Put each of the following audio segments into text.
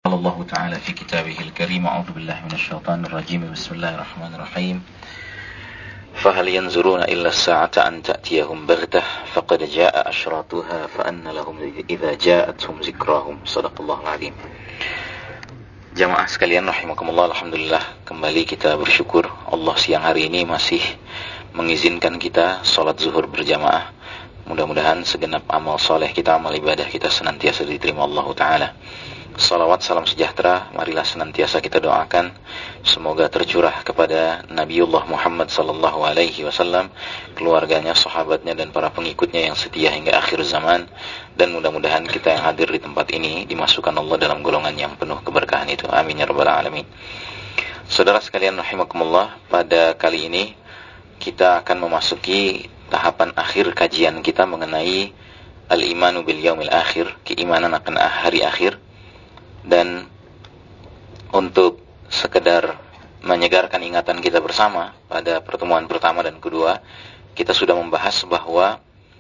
قال الله تعالى في كتابه الكريم أعوذ بالله من الشيطان الرجيم بسم الله الرحمن الرحيم فهل ينظرون إلا الساعة أن تأتيهم بغتة فقد جاء أشراطها فأن لهم إذا جاءتهم ذكراهم صدق الله العظيم. Jamaah sekalian rahimakumullah, alhamdulillah kembali kita bersyukur Allah siang hari ini masih mengizinkan kita salat zuhur berjamaah. Mudah-mudahan segenap amal soleh kita, amal ibadah kita senantiasa diterima Allah Ta'ala. Salawat salam sejahtera marilah senantiasa kita doakan semoga tercurah kepada Nabiullah Muhammad sallallahu alaihi wasallam, keluarganya, sahabatnya dan para pengikutnya yang setia hingga akhir zaman. Dan mudah-mudahan kita yang hadir di tempat ini dimasukkan Allah dalam golongan yang penuh keberkahan itu. Amin ya rabbal alamin. Saudara sekalian rahimakumullah, pada kali ini kita akan memasuki tahapan akhir kajian kita mengenai al-imanu bil yaumil akhir, keimanan akan hari akhir. Dan untuk sekedar menyegarkan ingatan kita bersama, pada pertemuan pertama dan kedua kita sudah membahas bahwa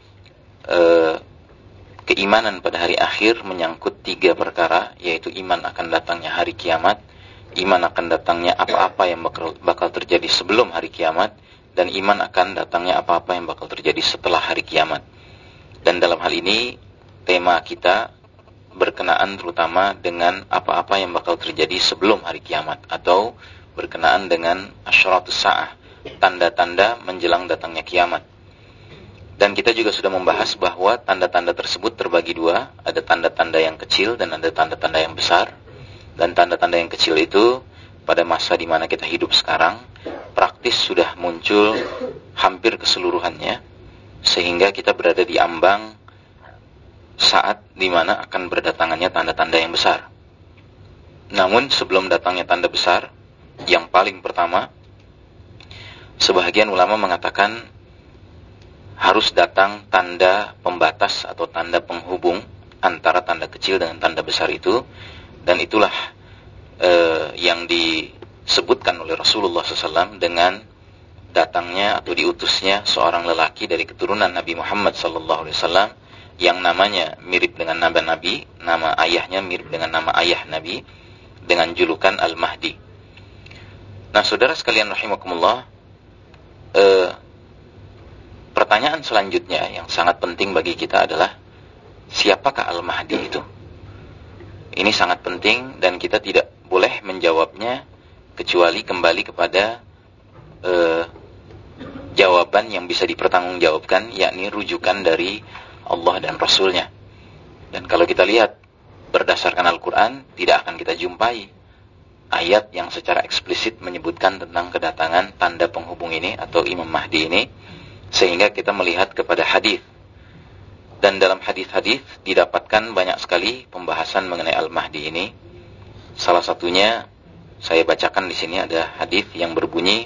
keimanan pada hari akhir menyangkut 3 perkara, yaitu iman akan datangnya hari kiamat, iman akan datangnya apa-apa yang bakal terjadi sebelum hari kiamat, dan iman akan datangnya apa-apa yang bakal terjadi setelah hari kiamat. Dan dalam hal ini tema kita berkenaan terutama dengan apa-apa yang bakal terjadi sebelum hari kiamat, atau berkenaan dengan asyratus sa'ah, tanda-tanda menjelang datangnya kiamat. Dan kita juga sudah membahas bahwa tanda-tanda tersebut terbagi 2, ada tanda-tanda yang kecil dan ada tanda-tanda yang besar. Dan tanda-tanda yang kecil itu pada masa di mana kita hidup sekarang praktis sudah muncul hampir keseluruhannya, sehingga kita berada di ambang saat di mana akan berdatangannya tanda-tanda yang besar. Namun sebelum datangnya tanda besar, yang paling pertama, sebahagian ulama mengatakan harus datang tanda pembatas atau tanda penghubung antara tanda kecil dengan tanda besar itu. Dan itulah yang disebutkan oleh Rasulullah SAW dengan datangnya atau diutusnya seorang lelaki dari keturunan Nabi Muhammad SAW yang namanya mirip dengan nama Nabi, nama ayahnya mirip dengan nama ayah Nabi, dengan julukan Al-Mahdi. Nah, saudara sekalian rahimakumullah, pertanyaan selanjutnya yang sangat penting bagi kita adalah siapakah Al-Mahdi itu? Ini sangat penting dan kita tidak boleh menjawabnya kecuali kembali kepada jawaban yang bisa dipertanggungjawabkan, yakni rujukan dari Allah dan Rasulnya. Dan kalau kita lihat berdasarkan Al-Quran, tidak akan kita jumpai ayat yang secara eksplisit menyebutkan tentang kedatangan tanda penghubung ini atau Imam Mahdi ini, sehingga kita melihat kepada hadis. Dan dalam hadis-hadis didapatkan banyak sekali pembahasan mengenai Al-Mahdi ini. Salah satunya saya bacakan di sini, ada hadis yang berbunyi,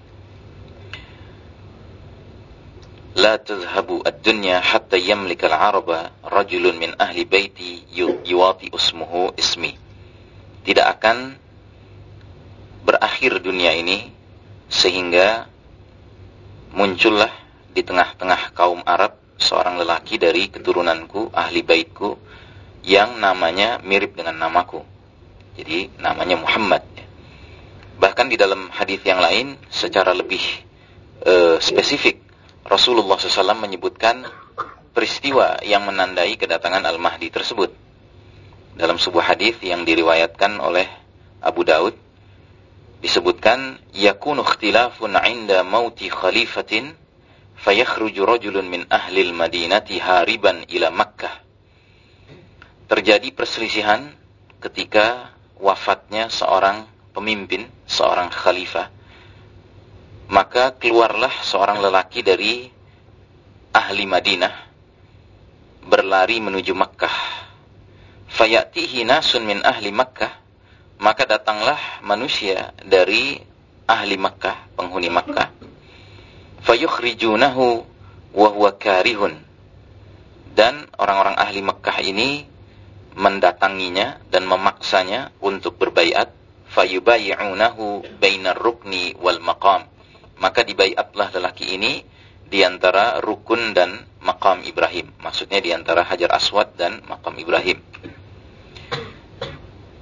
La tazhabu ad-dunya hatta yamlika al-araba rajulun min ahli baiti yuwati usmuhu ismi. Tidak akan berakhir dunia ini sehingga muncullah di tengah-tengah kaum Arab seorang lelaki dari keturunanku, ahli baitku, yang namanya mirip dengan namaku. Jadi namanya Muhammad. Bahkan di dalam hadis yang lain secara lebih spesifik, Rasulullah SAW menyebutkan peristiwa yang menandai kedatangan Al-Mahdi tersebut. Dalam sebuah hadis yang diriwayatkan oleh Abu Daud disebutkan, yakunu ikhtilafun 'inda mauti khalifatin fayakhruju rajulun min ahli al-madinati hariban ila Makkah. Terjadi perselisihan ketika wafatnya seorang pemimpin, seorang khalifah. Maka keluarlah seorang lelaki dari ahli Madinah berlari menuju Makkah. Fayatihi nasun min ahli Makkah, maka datanglah manusia dari ahli Makkah, penghuni Makkah. Fayukhrijunahu wa huwa karihun, dan orang-orang ahli Makkah ini mendatanginya dan memaksanya untuk berbaiat. Fayubayi'unahu bainar rukni wal maqam, maka dibaiatlah lelaki ini di antara rukun dan maqam Ibrahim. Maksudnya di antara Hajar Aswad dan maqam Ibrahim.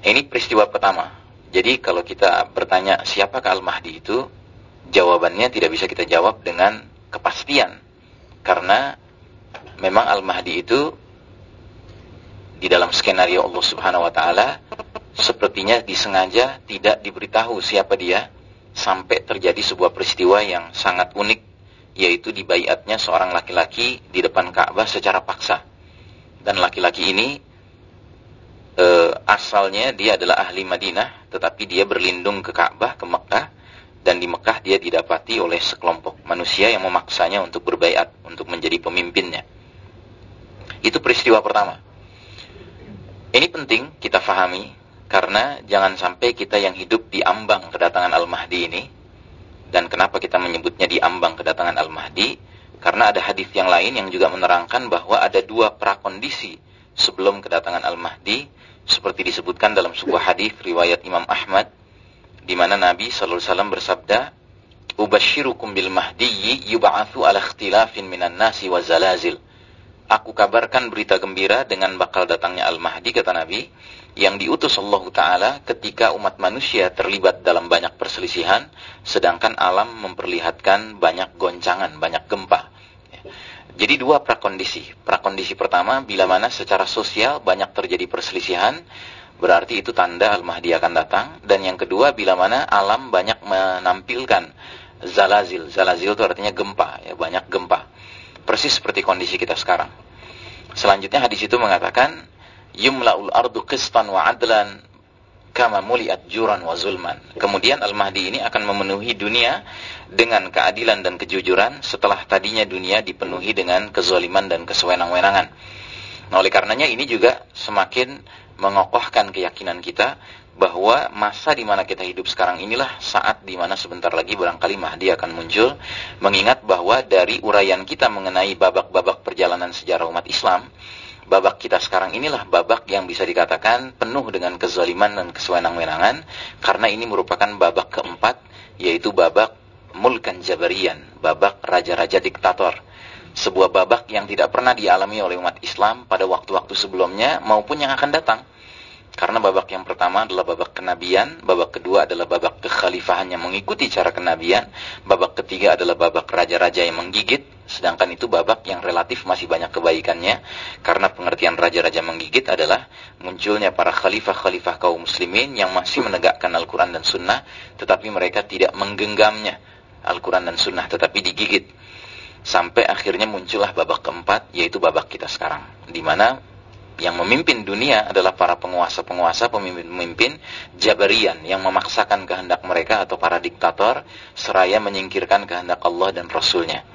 Ini peristiwa pertama. Jadi kalau kita bertanya siapakah Al-Mahdi itu, jawabannya tidak bisa kita jawab dengan kepastian. Karena memang Al-Mahdi itu di dalam skenario Allah Subhanahu wa taala sepertinya disengaja tidak diberitahu siapa dia sampai terjadi sebuah peristiwa yang sangat unik, yaitu dibaiatnya seorang laki-laki di depan Ka'bah secara paksa. Dan laki-laki ini asalnya dia adalah ahli Madinah, tetapi dia berlindung ke Ka'bah, ke Mekah, dan di Mekah dia didapati oleh sekelompok manusia yang memaksanya untuk berbaiat, untuk menjadi pemimpinnya. Itu peristiwa pertama. Ini penting kita fahami, karena jangan sampai kita yang hidup di ambang kedatangan Al-Mahdi ini. Dan kenapa kita menyebutnya di ambang kedatangan Al-Mahdi? Karena ada hadis yang lain yang juga menerangkan bahwa ada dua prakondisi sebelum kedatangan Al-Mahdi, seperti disebutkan dalam sebuah hadis riwayat Imam Ahmad, di mana Nabi sallallahu alaihi wasallam bersabda, "Ubashirukum bil mahdiyyi yub'atsu ala ikhtilafin minan nasi wa zalazil." Aku kabarkan berita gembira dengan bakal datangnya Al-Mahdi, kata Nabi, yang diutus Allah Ta'ala ketika umat manusia terlibat dalam banyak perselisihan, sedangkan alam memperlihatkan banyak goncangan, banyak gempa. Jadi dua prakondisi. Prakondisi pertama, bila mana secara sosial banyak terjadi perselisihan, berarti itu tanda Al-Mahdi akan datang. Dan yang kedua, bila mana alam banyak menampilkan zalazil. Zalazil itu artinya gempa, ya, banyak gempa. Persis seperti kondisi kita sekarang. Selanjutnya hadis itu mengatakan, yumla'ul ardu qistan wa adlan kama muliat juran wa zulman. Kemudian Al-Mahdi ini akan memenuhi dunia dengan keadilan dan kejujuran setelah tadinya dunia dipenuhi dengan kezaliman dan kesewenang-wenangan. Nah, oleh karenanya ini juga semakin mengokohkan keyakinan kita bahwa masa di mana kita hidup sekarang inilah saat di mana sebentar lagi barangkali Mahdi akan muncul, mengingat bahwa dari uraian kita mengenai babak-babak perjalanan sejarah umat Islam, babak kita sekarang inilah babak yang bisa dikatakan penuh dengan kezaliman dan kesewenang-wenangan, karena ini merupakan babak keempat, yaitu babak mulkan jabarian, babak raja-raja diktator. Sebuah babak yang tidak pernah dialami oleh umat Islam pada waktu-waktu sebelumnya maupun yang akan datang. Karena babak yang pertama adalah babak kenabian, babak kedua adalah babak kekhalifahan yang mengikuti cara kenabian, babak ketiga adalah babak raja-raja yang menggigit, sedangkan itu babak yang relatif masih banyak kebaikannya, karena pengertian raja-raja menggigit adalah munculnya para khalifah-khalifah kaum muslimin yang masih menegakkan Al-Quran dan Sunnah, tetapi mereka tidak menggenggamnya Al-Quran dan Sunnah, tetapi digigit. Sampai akhirnya muncullah babak keempat, yaitu babak kita sekarang, di mana yang memimpin dunia adalah para penguasa-penguasa, pemimpin-pemimpin Jabarian yang memaksakan kehendak mereka atau para diktator, seraya menyingkirkan kehendak Allah dan Rasulnya.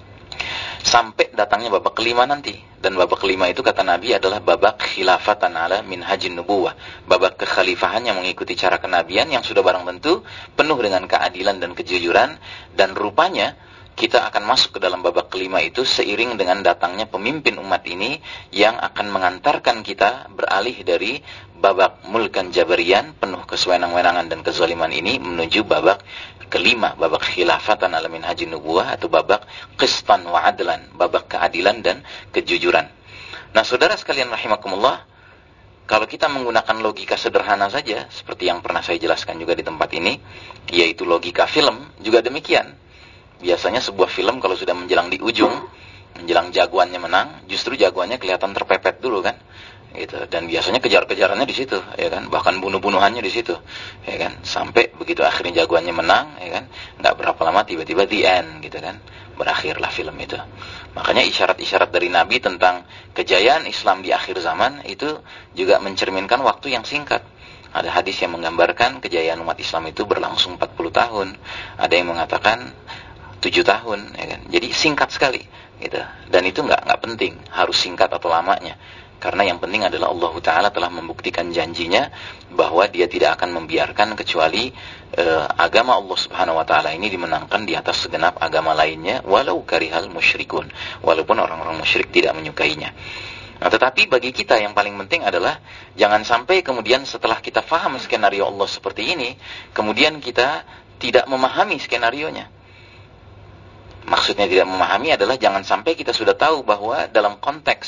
Sampai datangnya babak kelima nanti. Dan babak kelima itu kata Nabi adalah babak khilafatan ala minhajin nubuwah. Babak kekhalifahan yang mengikuti cara kenabian yang sudah barang tentu penuh dengan keadilan dan kejujuran. Dan rupanya kita akan masuk ke dalam babak kelima itu seiring dengan datangnya pemimpin umat ini yang akan mengantarkan kita beralih dari babak mulkan jabarian penuh kesewenang-wenangan dan kezaliman ini menuju babak kelima, babak khilafatan ala minhajin nubuwah atau babak qistan wa adlan, babak keadilan dan kejujuran. Nah, saudara sekalian rahimakumullah, kalau kita menggunakan logika sederhana saja seperti yang pernah saya jelaskan juga di tempat ini, yaitu logika film, juga demikian. Biasanya sebuah film kalau sudah menjelang di ujung, menjelang jagoannya menang, justru jagoannya kelihatan terpepet dulu kan, gitu. Dan biasanya kejar-kejarannya di situ, ya kan. Bahkan bunuh-bunuhannya di situ, ya kan. Sampai begitu akhirnya jagoannya menang, ya kan. Nggak berapa lama tiba-tiba the end, gitu kan. Berakhirlah film itu. Makanya isyarat-isyarat dari Nabi tentang kejayaan Islam di akhir zaman itu juga mencerminkan waktu yang singkat. Ada hadis yang menggambarkan kejayaan umat Islam itu berlangsung 40 tahun. Ada yang mengatakan 7 tahun, ya kan. Jadi singkat sekali, gitu. Dan itu nggak penting harus singkat atau lamanya, karena yang penting adalah Allah Ta'ala telah membuktikan janjinya bahwa Dia tidak akan membiarkan kecuali agama Allah Subhanahu Wa Ta'ala ini dimenangkan di atas segenap agama lainnya, walau karihal musyrikun, walaupun orang-orang musyrik tidak menyukainya. Nah, tetapi bagi kita yang paling penting adalah jangan sampai kemudian setelah kita faham skenario Allah seperti ini, kemudian kita tidak memahami skenarionya. Maksudnya tidak memahami adalah jangan sampai kita sudah tahu bahwa dalam konteks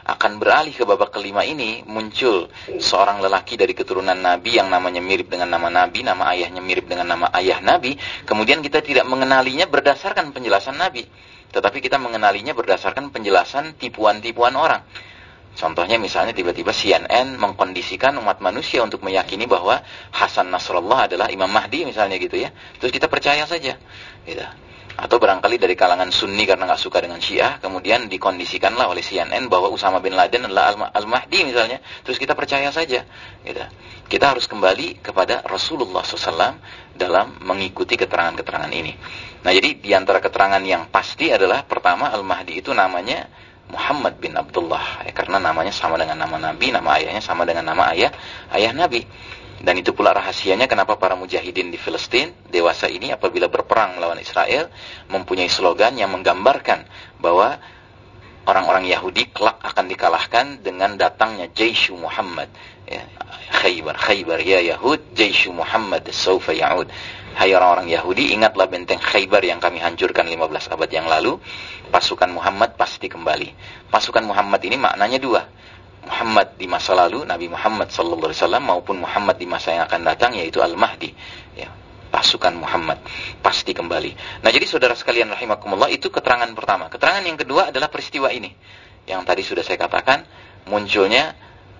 akan beralih ke babak kelima ini, muncul seorang lelaki dari keturunan Nabi yang namanya mirip dengan nama Nabi, nama ayahnya mirip dengan nama ayah Nabi, kemudian kita tidak mengenalinya berdasarkan penjelasan Nabi, tetapi kita mengenalinya berdasarkan penjelasan tipuan-tipuan orang. Contohnya misalnya tiba-tiba CNN mengkondisikan umat manusia untuk meyakini bahwa Hasan Nasrullah adalah Imam Mahdi misalnya gitu ya. Terus kita percaya saja. Gitu. Atau barangkali dari kalangan Sunni karena nggak suka dengan Syiah, kemudian dikondisikanlah oleh CNN bahwa Usama bin Laden adalah Al-Mahdi misalnya. Terus kita percaya saja. Gitu. Kita harus kembali kepada Rasulullah SAW dalam mengikuti keterangan-keterangan ini. Nah jadi di antara keterangan yang pasti adalah pertama Al-Mahdi itu namanya Muhammad bin Abdullah, karena namanya sama dengan nama Nabi, nama ayahnya sama dengan nama ayah Nabi. Dan itu pula rahasianya kenapa para mujahidin di Filistin dewasa ini apabila berperang melawan Israel mempunyai slogan yang menggambarkan bahwa orang-orang Yahudi kelak akan dikalahkan dengan datangnya Jaishu Muhammad. Ya, Khaybar ya Yahud, Jaishu Muhammad sawfa ya'ud. Hai orang-orang Yahudi, ingatlah benteng Khaybar yang kami hancurkan 15 abad yang lalu. Pasukan Muhammad pasti kembali. Pasukan Muhammad ini maknanya dua. Muhammad di masa lalu, Nabi Muhammad sallallahu alaihi wasallam, maupun Muhammad di masa yang akan datang, yaitu Al-Mahdi. Ya, pasukan Muhammad pasti kembali. Nah, jadi saudara sekalian rahimakumullah, itu keterangan pertama. Keterangan yang kedua adalah peristiwa ini. Yang tadi sudah saya katakan, munculnya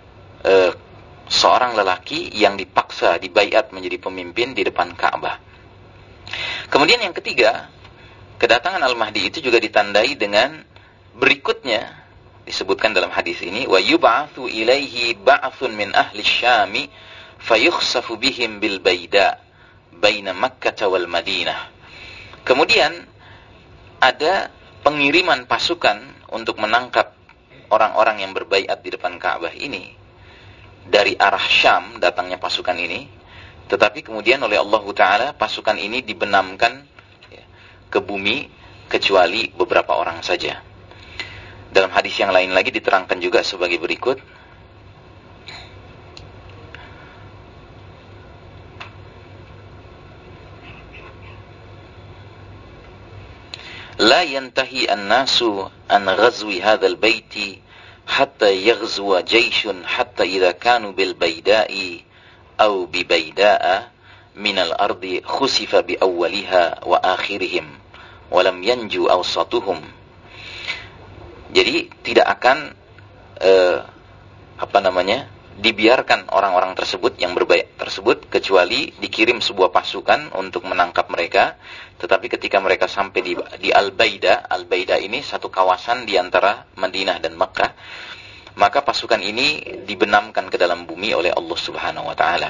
seorang lelaki yang dipaksa dibaiat menjadi pemimpin di depan Ka'bah. Kemudian yang ketiga, kedatangan Al-Mahdi itu juga ditandai dengan berikutnya disebutkan dalam hadis ini, wa yub'atsu ilaihi ba'tsun min ahli Syami fayukhsafu bihim bil baida baina Makkah wal Madinah. Kemudian ada pengiriman pasukan untuk menangkap orang-orang yang berbaiat di depan Ka'bah ini. Dari arah Syam datangnya pasukan ini, tetapi kemudian oleh Allah Ta'ala pasukan ini dibenamkan ke bumi kecuali beberapa orang saja. Dalam hadis yang lain lagi diterangkan juga sebagai berikut. La yantahi an-nasu an ghazwi hadzal baiti hatta yaghzuwa jayshun hatta idza kanu bil baida'i aw bi baida'a min al-ardi khusifa bi awwaliha wa akhirihim wa lam yanju awsatuhum. Jadi tidak akan dibiarkan orang-orang tersebut yang berbaiat tersebut kecuali dikirim sebuah pasukan untuk menangkap mereka. Tetapi ketika mereka sampai di Al-Baida, Al-Baida ini satu kawasan di antara Madinah dan Makkah, maka pasukan ini dibenamkan ke dalam bumi oleh Allah Subhanahu wa taala.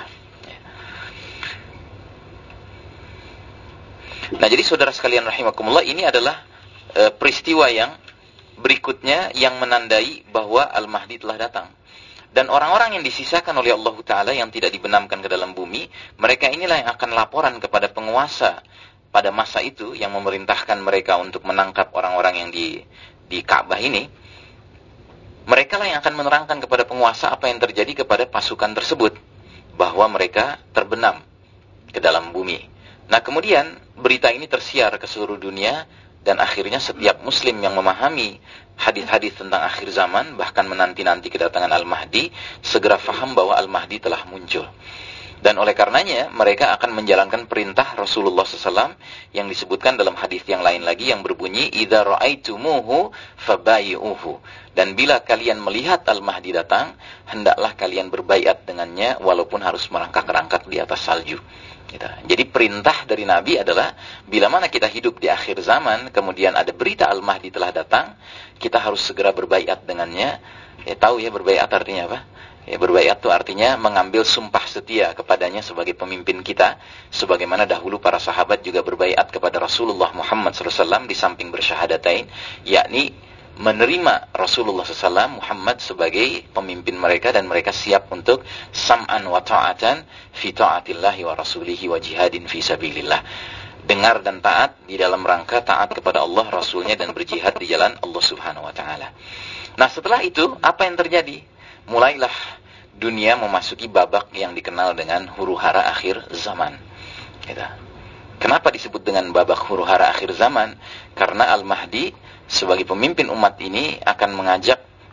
Nah, jadi saudara sekalian rahimakumullah, ini adalah peristiwa yang berikutnya yang menandai bahwa Al-Mahdi telah datang. Dan orang-orang yang disisakan oleh Allah Ta'ala yang tidak dibenamkan ke dalam bumi, mereka inilah yang akan laporan kepada penguasa pada masa itu yang memerintahkan mereka untuk menangkap orang-orang yang di Ka'bah ini. Mereka lah yang akan menerangkan kepada penguasa apa yang terjadi kepada pasukan tersebut, bahwa mereka terbenam ke dalam bumi. Nah, kemudian berita ini tersiar ke seluruh dunia, dan akhirnya setiap muslim yang memahami hadis-hadis tentang akhir zaman, bahkan menanti-nanti kedatangan Al-Mahdi, segera faham bahwa Al-Mahdi telah muncul. Dan oleh karenanya mereka akan menjalankan perintah Rasulullah SAW yang disebutkan dalam hadis yang lain lagi yang berbunyi, idza ra'aitumuhu fabayi'uhu. Dan bila kalian melihat Al-Mahdi datang, hendaklah kalian berbaiat dengannya walaupun harus merangkak-rangkak di atas salju. Jadi perintah dari Nabi adalah bila mana kita hidup di akhir zaman, kemudian ada berita Al-Mahdi telah datang, kita harus segera berbaiat dengannya. Ya, tahu ya berbaiat artinya apa? Ya, berbaiat itu artinya mengambil sumpah setia kepadanya sebagai pemimpin kita, sebagaimana dahulu para sahabat juga berbaiat kepada Rasulullah Muhammad SAW di samping bersyahadatain, yakni menerima Rasulullah SAW Muhammad sebagai pemimpin mereka, dan mereka siap untuk sam'an wa ta'atan fi ta'atillahi wa rasulihi wa jihadin fi sabilillah, dengar dan taat di dalam rangka taat kepada Allah, Rasulnya, dan berjihad di jalan Allah Subhanahu wa ta'ala. Nah, setelah itu apa yang terjadi? Mulailah dunia memasuki babak yang dikenal dengan huru-hara akhir zaman. Kenapa disebut dengan babak huru-hara akhir zaman? Karena Al-Mahdi sebagai pemimpin umat ini akan mengajak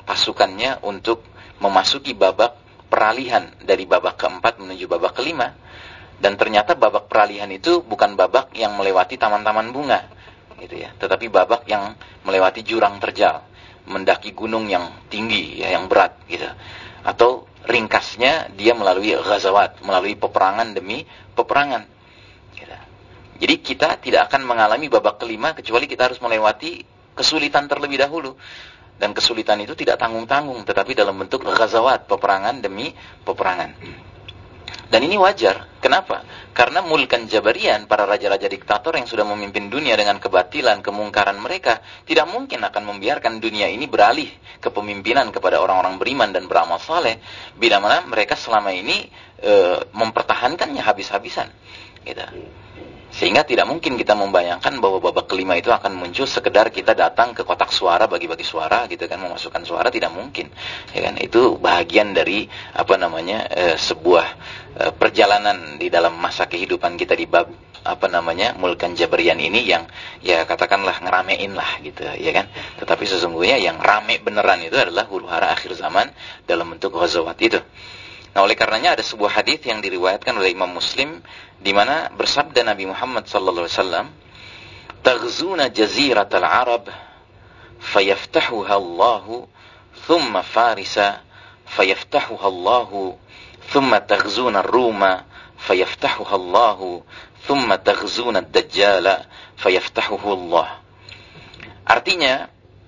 pasukannya untuk memasuki babak peralihan dari babak keempat menuju babak kelima. Dan ternyata babak peralihan itu bukan babak yang melewati taman-taman bunga, gitu ya, tetapi babak yang melewati jurang terjal, mendaki gunung yang tinggi, ya, yang berat, gitu. Atau ringkasnya dia melalui ghazawat, melalui peperangan demi peperangan. Gitu. Jadi kita tidak akan mengalami babak kelima kecuali kita harus melewati kesulitan terlebih dahulu. Dan kesulitan itu tidak tanggung-tanggung, tetapi dalam bentuk ghazawat, peperangan demi peperangan. Dan ini wajar. Kenapa? Karena mulkan jabarian, para raja-raja diktator yang sudah memimpin dunia dengan kebatilan, kemungkaran mereka, tidak mungkin akan membiarkan dunia ini beralih ke pemimpinan kepada orang-orang beriman dan beramal saleh, bila mana mereka selama ini mempertahankannya habis-habisan. Gitu. Sehingga tidak mungkin kita membayangkan bahwa babak kelima itu akan muncul sekedar kita datang ke kotak suara, bagi-bagi suara, gitu kan, memasukkan suara, tidak mungkin. Ya kan? Itu bahagian dari sebuah perjalanan di dalam masa kehidupan kita di bab mulkan jabarian ini yang ya katakanlah ngeramein lah gitu, ya kan. Tetapi sesungguhnya yang rame beneran itu adalah huru-hara akhir zaman dalam bentuk ghazawat itu. Nah, oleh karenanya ada sebuah hadis yang diriwayatkan oleh Imam Muslim di mana bersabda Nabi Muhammad sallallahu alaihi wasallam, "Taghzuna jaziratal Arab fayaftahuha Allahu, thumma Farisa fayaftahuha Allahu, thumma taghzuna Ruma fayaftahuha Allahu, thumma taghzuna ad-Dajjal fayaftahuhu Allah." Artinya,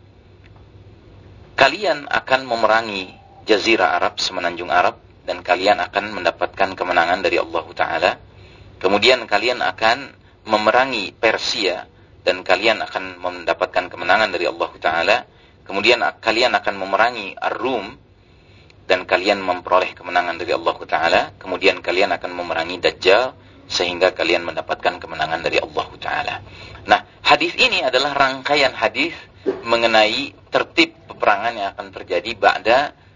kalian akan memerangi jazirah Arab, semenanjung Arab, dan kalian akan mendapatkan kemenangan dari Allah Ta'ala. Kemudian kalian akan memerangi Persia, dan kalian akan mendapatkan kemenangan dari Allah Ta'ala. Kemudian kalian akan memerangi Ar-Rum, dan kalian memperoleh kemenangan dari Allah Ta'ala. Kemudian kalian akan memerangi Dajjal, sehingga kalian mendapatkan kemenangan dari Allah Ta'ala. Nah, hadis ini adalah rangkaian hadis mengenai tertib peperangan yang akan terjadi ba'da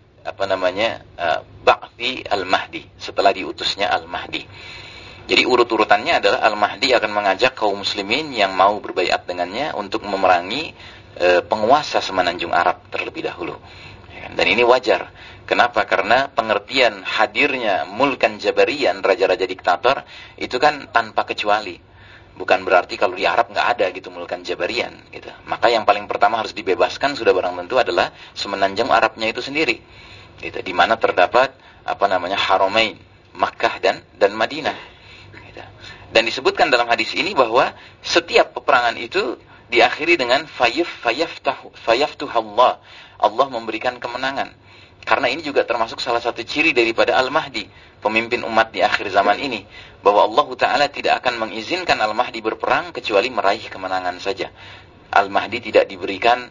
ba'thi al-Mahdi, setelah diutusnya al-Mahdi. Jadi urut-urutannya adalah al-Mahdi akan mengajak kaum muslimin yang mau berbaiat dengannya untuk memerangi penguasa semenanjung Arab terlebih dahulu. Dan ini wajar. Kenapa? Karena pengertian hadirnya mulkan jabarian, raja-raja diktator, itu kan tanpa kecuali. Bukan berarti kalau di Arab nggak ada gitu mulkan jabarian gitu. Maka yang paling pertama harus dibebaskan sudah barang tentu adalah semenanjung Arabnya itu sendiri. Gitu, di mana terdapat Haramain, Makkah dan Madinah. Gitu. Dan disebutkan dalam hadis ini bahwa setiap peperangan itu diakhiri dengan fayaftuhallah, Allah memberikan kemenangan. Karena ini juga termasuk salah satu ciri daripada Al-Mahdi, pemimpin umat di akhir zaman ini, bahwa Allah Ta'ala tidak akan mengizinkan Al-Mahdi berperang kecuali meraih kemenangan saja. Al-Mahdi tidak diberikan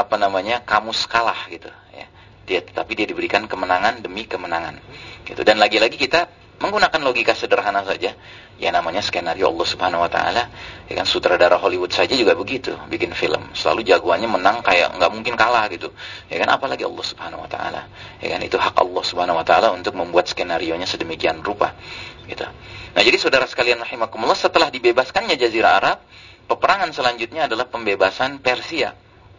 kamus kalah gitu ya. Tetapi dia diberikan kemenangan demi kemenangan gitu. Dan lagi-lagi kita menggunakan logika sederhana saja, ya namanya skenario Allah Subhanahu wa Ta'ala, ya kan. Sutradara Hollywood saja juga begitu, bikin film selalu jagoannya menang, kayak nggak mungkin kalah gitu, ya kan. Apalagi Allah Subhanahu wa Ta'ala, ya kan. Itu hak Allah Subhanahu wa Ta'ala untuk membuat skenarionya sedemikian rupa gitu. Nah, jadi saudara sekalian rahimakumullah, setelah dibebaskannya Jazirah Arab, peperangan selanjutnya adalah pembebasan Persia.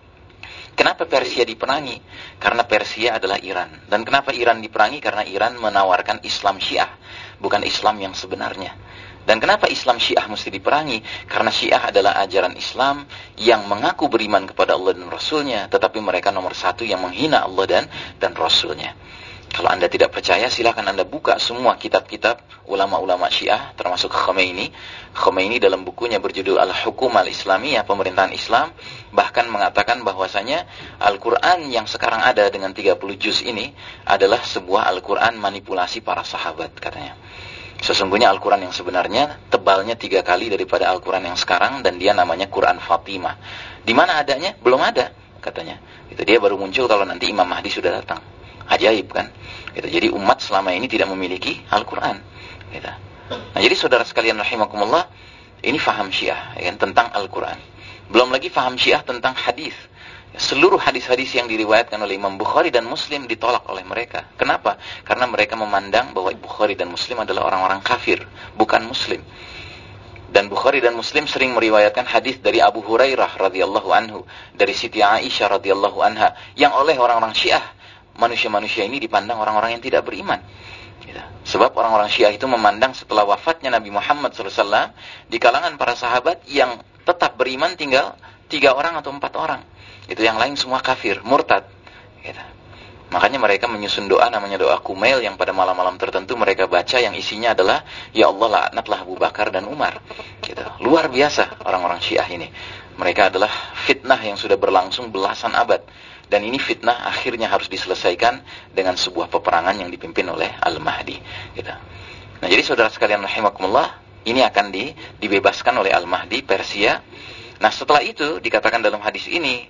Kenapa Persia diperangi? Karena Persia adalah Iran. Dan kenapa Iran diperangi? Karena Iran menawarkan Islam Syiah, bukan Islam yang sebenarnya. Dan kenapa Islam Syiah mesti diperangi? Karena Syiah adalah ajaran Islam yang mengaku beriman kepada Allah dan Rasulnya, tetapi mereka nomor satu yang menghina Allah dan Rasulnya. Kalau Anda tidak percaya, silakan Anda buka semua kitab-kitab ulama-ulama Syiah, termasuk Khomeini. Khomeini dalam bukunya berjudul Al-Hukum Al-Islamiyah, pemerintahan Islam, bahkan mengatakan bahwasanya Al-Quran yang sekarang ada dengan 30 juz ini adalah sebuah Al-Quran manipulasi para sahabat, katanya. Sesungguhnya Al-Quran yang sebenarnya tebalnya 3 kali daripada Al-Quran yang sekarang, dan dia namanya Quran Fatimah. Di mana adanya? Belum ada, katanya. Itu dia baru muncul kalau nanti Imam Mahdi sudah datang. Ajaib kan? Gitu. Jadi umat selama ini tidak memiliki Al-Quran. Gitu. Nah, jadi saudara sekalian rahimakumullah, ini faham Syiah ya, tentang Al-Quran. Belum lagi faham Syiah tentang hadis. Seluruh hadis-hadis yang diriwayatkan oleh Imam Bukhari dan Muslim ditolak oleh mereka. Kenapa? Karena mereka memandang bahwa Bukhari dan Muslim adalah orang-orang kafir, bukan Muslim. Dan Bukhari dan Muslim sering meriwayatkan hadis dari Abu Hurairah radhiyallahu anhu, dari Siti Aisyah radhiyallahu anha, yang oleh orang-orang Syiah, manusia-manusia ini dipandang orang-orang yang tidak beriman. Gitu. Sebab orang-orang Syiah itu memandang setelah wafatnya Nabi Muhammad SAW, di kalangan para sahabat yang tetap beriman tinggal 3 orang atau 4 orang. Itu yang lain semua kafir, murtad. Gitu. Makanya mereka menyusun doa namanya doa Kumail, yang pada malam-malam tertentu mereka baca, yang isinya adalah, ya Allah laknatlah Abu Bakar dan Umar. Gitu. Luar biasa orang-orang Syiah ini. Mereka adalah fitnah yang sudah berlangsung belasan abad. Dan ini fitnah akhirnya harus diselesaikan dengan sebuah peperangan yang dipimpin oleh Al-Mahdi. Gitu. Nah, jadi saudara sekalian rahimakumullah, ini akan dibebaskan oleh Al-Mahdi Persia. Nah, setelah itu dikatakan dalam hadis ini,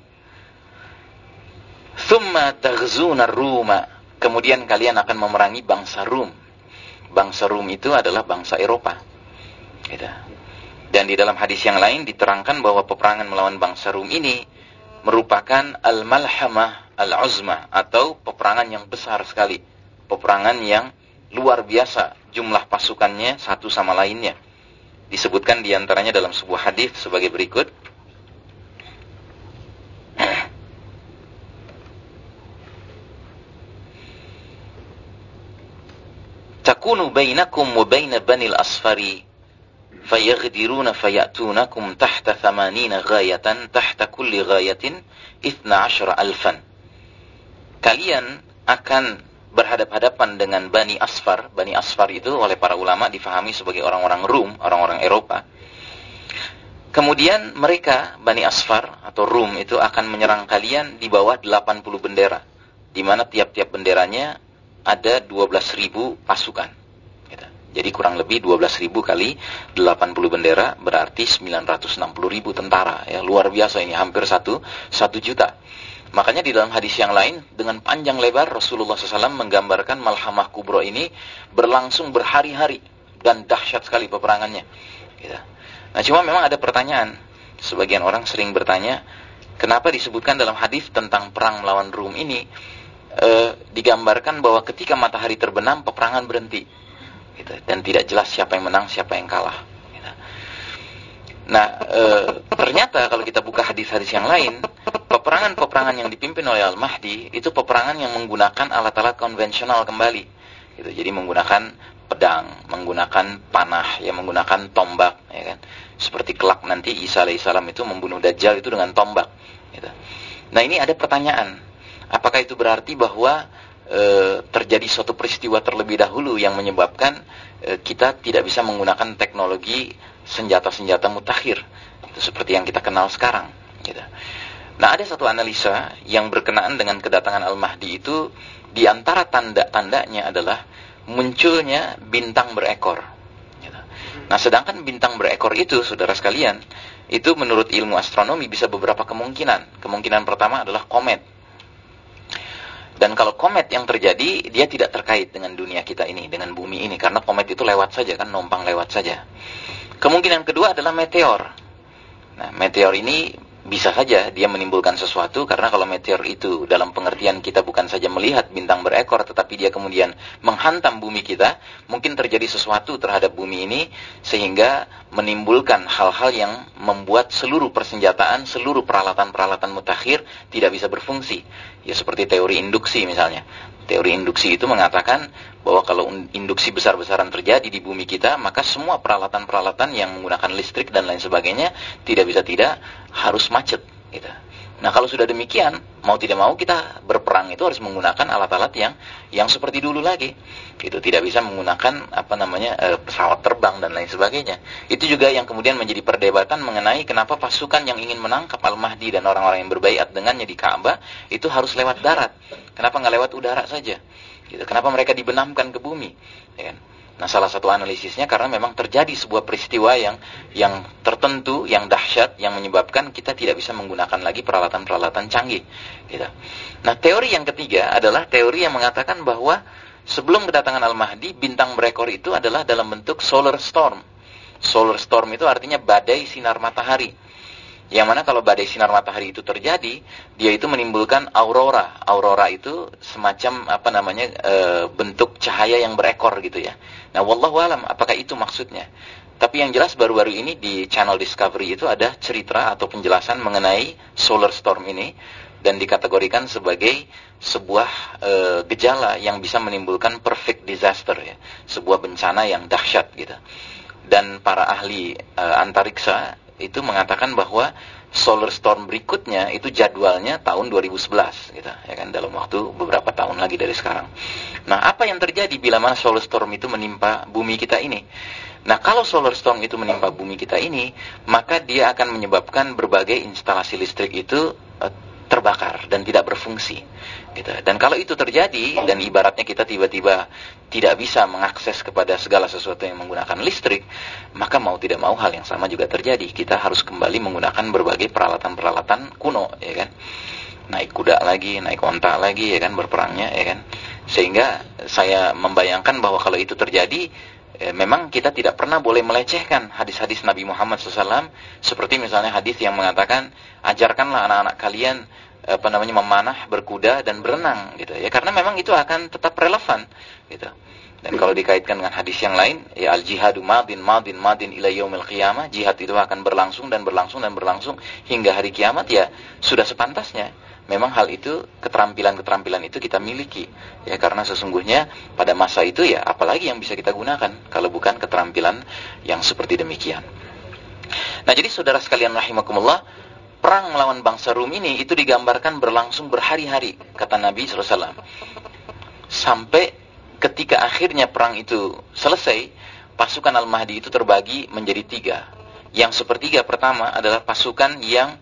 "Tsumma taghzuna Ruma." Kemudian kalian akan memerangi bangsa Rum. Bangsa Rum itu adalah bangsa Eropa. Gitu. Dan di dalam hadis yang lain diterangkan bahwa peperangan melawan bangsa Rum ini merupakan al-malhamah al-uzma, atau peperangan yang besar sekali. Peperangan yang luar biasa, jumlah pasukannya satu sama lainnya. Disebutkan diantaranya dalam sebuah hadis sebagai berikut. Takunu bainakum wa baina banil asfari fayaghdiruna fayatunakum tahta 80 ghayatan tahta kulli ghayatin 12,000. Kalian akan berhadap-hadapan dengan Bani Asfar. Bani Asfar itu oleh para ulama difahami sebagai orang-orang Rum, orang-orang Eropa. Kemudian mereka, Bani Asfar atau Rum itu akan menyerang kalian di bawah 80 bendera, di mana tiap-tiap benderanya ada 12.000 pasukan. Gitu. Jadi kurang lebih 12.000 kali 80 bendera berarti 960.000 tentara. Ya, luar biasa ini, hampir 1 juta. Makanya di dalam hadis yang lain dengan panjang lebar Rasulullah SAW menggambarkan Malhamah Kubro ini berlangsung berhari-hari dan dahsyat sekali peperangannya. Gitu. Nah, cuma memang ada pertanyaan. Sebagian orang sering bertanya, kenapa disebutkan dalam hadis tentang perang melawan Rum ini digambarkan bahwa ketika matahari terbenam peperangan berhenti, gitu, dan tidak jelas siapa yang menang siapa yang kalah. Gitu. Nah, ternyata kalau kita buka hadis-hadis yang lain, peperangan-peperangan yang dipimpin oleh Al-Mahdi itu peperangan yang menggunakan alat-alat konvensional kembali. Gitu. Jadi menggunakan pedang, menggunakan panah, ya, menggunakan tombak, ya kan? Seperti kelak nanti Isa alaihissalam itu membunuh Dajjal itu dengan tombak. Gitu. Nah, ini ada pertanyaan. Apakah itu berarti bahwa terjadi suatu peristiwa terlebih dahulu yang menyebabkan kita tidak bisa menggunakan teknologi senjata-senjata mutakhir, itu seperti yang kita kenal sekarang, gitu. Nah, ada satu analisa yang berkenaan dengan kedatangan Al-Mahdi itu, di antara tanda-tandanya adalah munculnya bintang berekor, gitu. Nah, sedangkan bintang berekor itu, saudara sekalian, itu menurut ilmu astronomi bisa beberapa kemungkinan. Kemungkinan pertama adalah komet. Dan kalau komet yang terjadi, dia tidak terkait dengan dunia kita ini, dengan bumi ini. Karena komet itu lewat saja, kan, numpang lewat saja. Kemungkinan kedua adalah meteor. Nah, meteor ini bisa saja dia menimbulkan sesuatu, karena kalau meteor itu dalam pengertian kita bukan saja melihat bintang berekor, tetapi dia kemudian menghantam bumi kita, mungkin terjadi sesuatu terhadap bumi ini, sehingga menimbulkan hal-hal yang membuat seluruh persenjataan, seluruh peralatan-peralatan mutakhir tidak bisa berfungsi. Ya, seperti teori induksi misalnya. Teori induksi itu mengatakan bahwa kalau induksi besar-besaran terjadi di bumi kita, maka semua peralatan-peralatan yang menggunakan listrik dan lain sebagainya tidak bisa tidak harus macet, gitu. Nah, kalau sudah demikian, mau tidak mau kita berperang itu harus menggunakan alat-alat yang seperti dulu lagi. Itu tidak bisa menggunakan pesawat terbang dan lain sebagainya. Itu juga yang kemudian menjadi perdebatan mengenai kenapa pasukan yang ingin menangkap Al-Mahdi dan orang-orang yang berbaiat dengannya di Ka'bah itu harus lewat darat. Kenapa nggak lewat udara saja? Gitu. Kenapa mereka dibenamkan ke bumi? Ya kan? Nah, salah satu analisisnya karena memang terjadi sebuah peristiwa yang tertentu, yang dahsyat, yang menyebabkan kita tidak bisa menggunakan lagi peralatan-peralatan canggih. Gitu. Nah, teori yang ketiga adalah teori yang mengatakan bahwa sebelum kedatangan Al-Mahdi, bintang berekor itu adalah dalam bentuk solar storm. Solar storm itu artinya badai sinar matahari. Yang mana kalau badai sinar matahari itu terjadi, dia itu menimbulkan aurora. Aurora itu semacam bentuk cahaya yang berekor gitu ya. Nah, wallahu alam apakah itu maksudnya. Tapi yang jelas baru-baru ini di channel Discovery itu ada cerita atau penjelasan mengenai solar storm ini, dan dikategorikan sebagai sebuah gejala yang bisa menimbulkan perfect disaster ya, sebuah bencana yang dahsyat gitu. Dan para ahli antariksa itu mengatakan bahwa solar storm berikutnya itu jadwalnya tahun 2011 gitu ya kan, dalam waktu beberapa tahun lagi dari sekarang. Nah, apa yang terjadi bila mana solar storm itu menimpa bumi kita ini? Nah, kalau solar storm itu menimpa bumi kita ini, maka dia akan menyebabkan berbagai instalasi listrik itu terbakar dan tidak berfungsi gitu. Dan kalau itu terjadi, dan ibaratnya kita tiba-tiba tidak bisa mengakses kepada segala sesuatu yang menggunakan listrik, maka mau tidak mau hal yang sama juga terjadi. Kita harus kembali menggunakan berbagai peralatan-peralatan kuno ya kan. Naik kuda lagi, naik onta lagi ya kan, berperangnya ya kan. Sehingga saya membayangkan bahwa kalau itu terjadi, memang kita tidak pernah boleh melecehkan hadis-hadis Nabi Muhammad SAW, seperti misalnya hadis yang mengatakan, ajarkanlah anak-anak kalian memanah, berkuda dan berenang gitu ya, karena memang itu akan tetap relevan gitu. Dan kalau dikaitkan dengan hadis yang lain, ya al jihadu madin ila yaumil qiyamah, jihad itu akan berlangsung dan berlangsung dan berlangsung hingga hari kiamat, ya sudah sepantasnya. Memang hal itu, keterampilan-keterampilan itu kita miliki ya, karena sesungguhnya pada masa itu ya apalagi yang bisa kita gunakan kalau bukan keterampilan yang seperti demikian. Nah, jadi saudara sekalian rahimakumullah, perang melawan bangsa Rum ini itu digambarkan berlangsung berhari-hari, kata Nabi SAW. Sampai ketika akhirnya perang itu selesai, pasukan Al-Mahdi itu terbagi menjadi 3. Yang sepertiga pertama adalah pasukan yang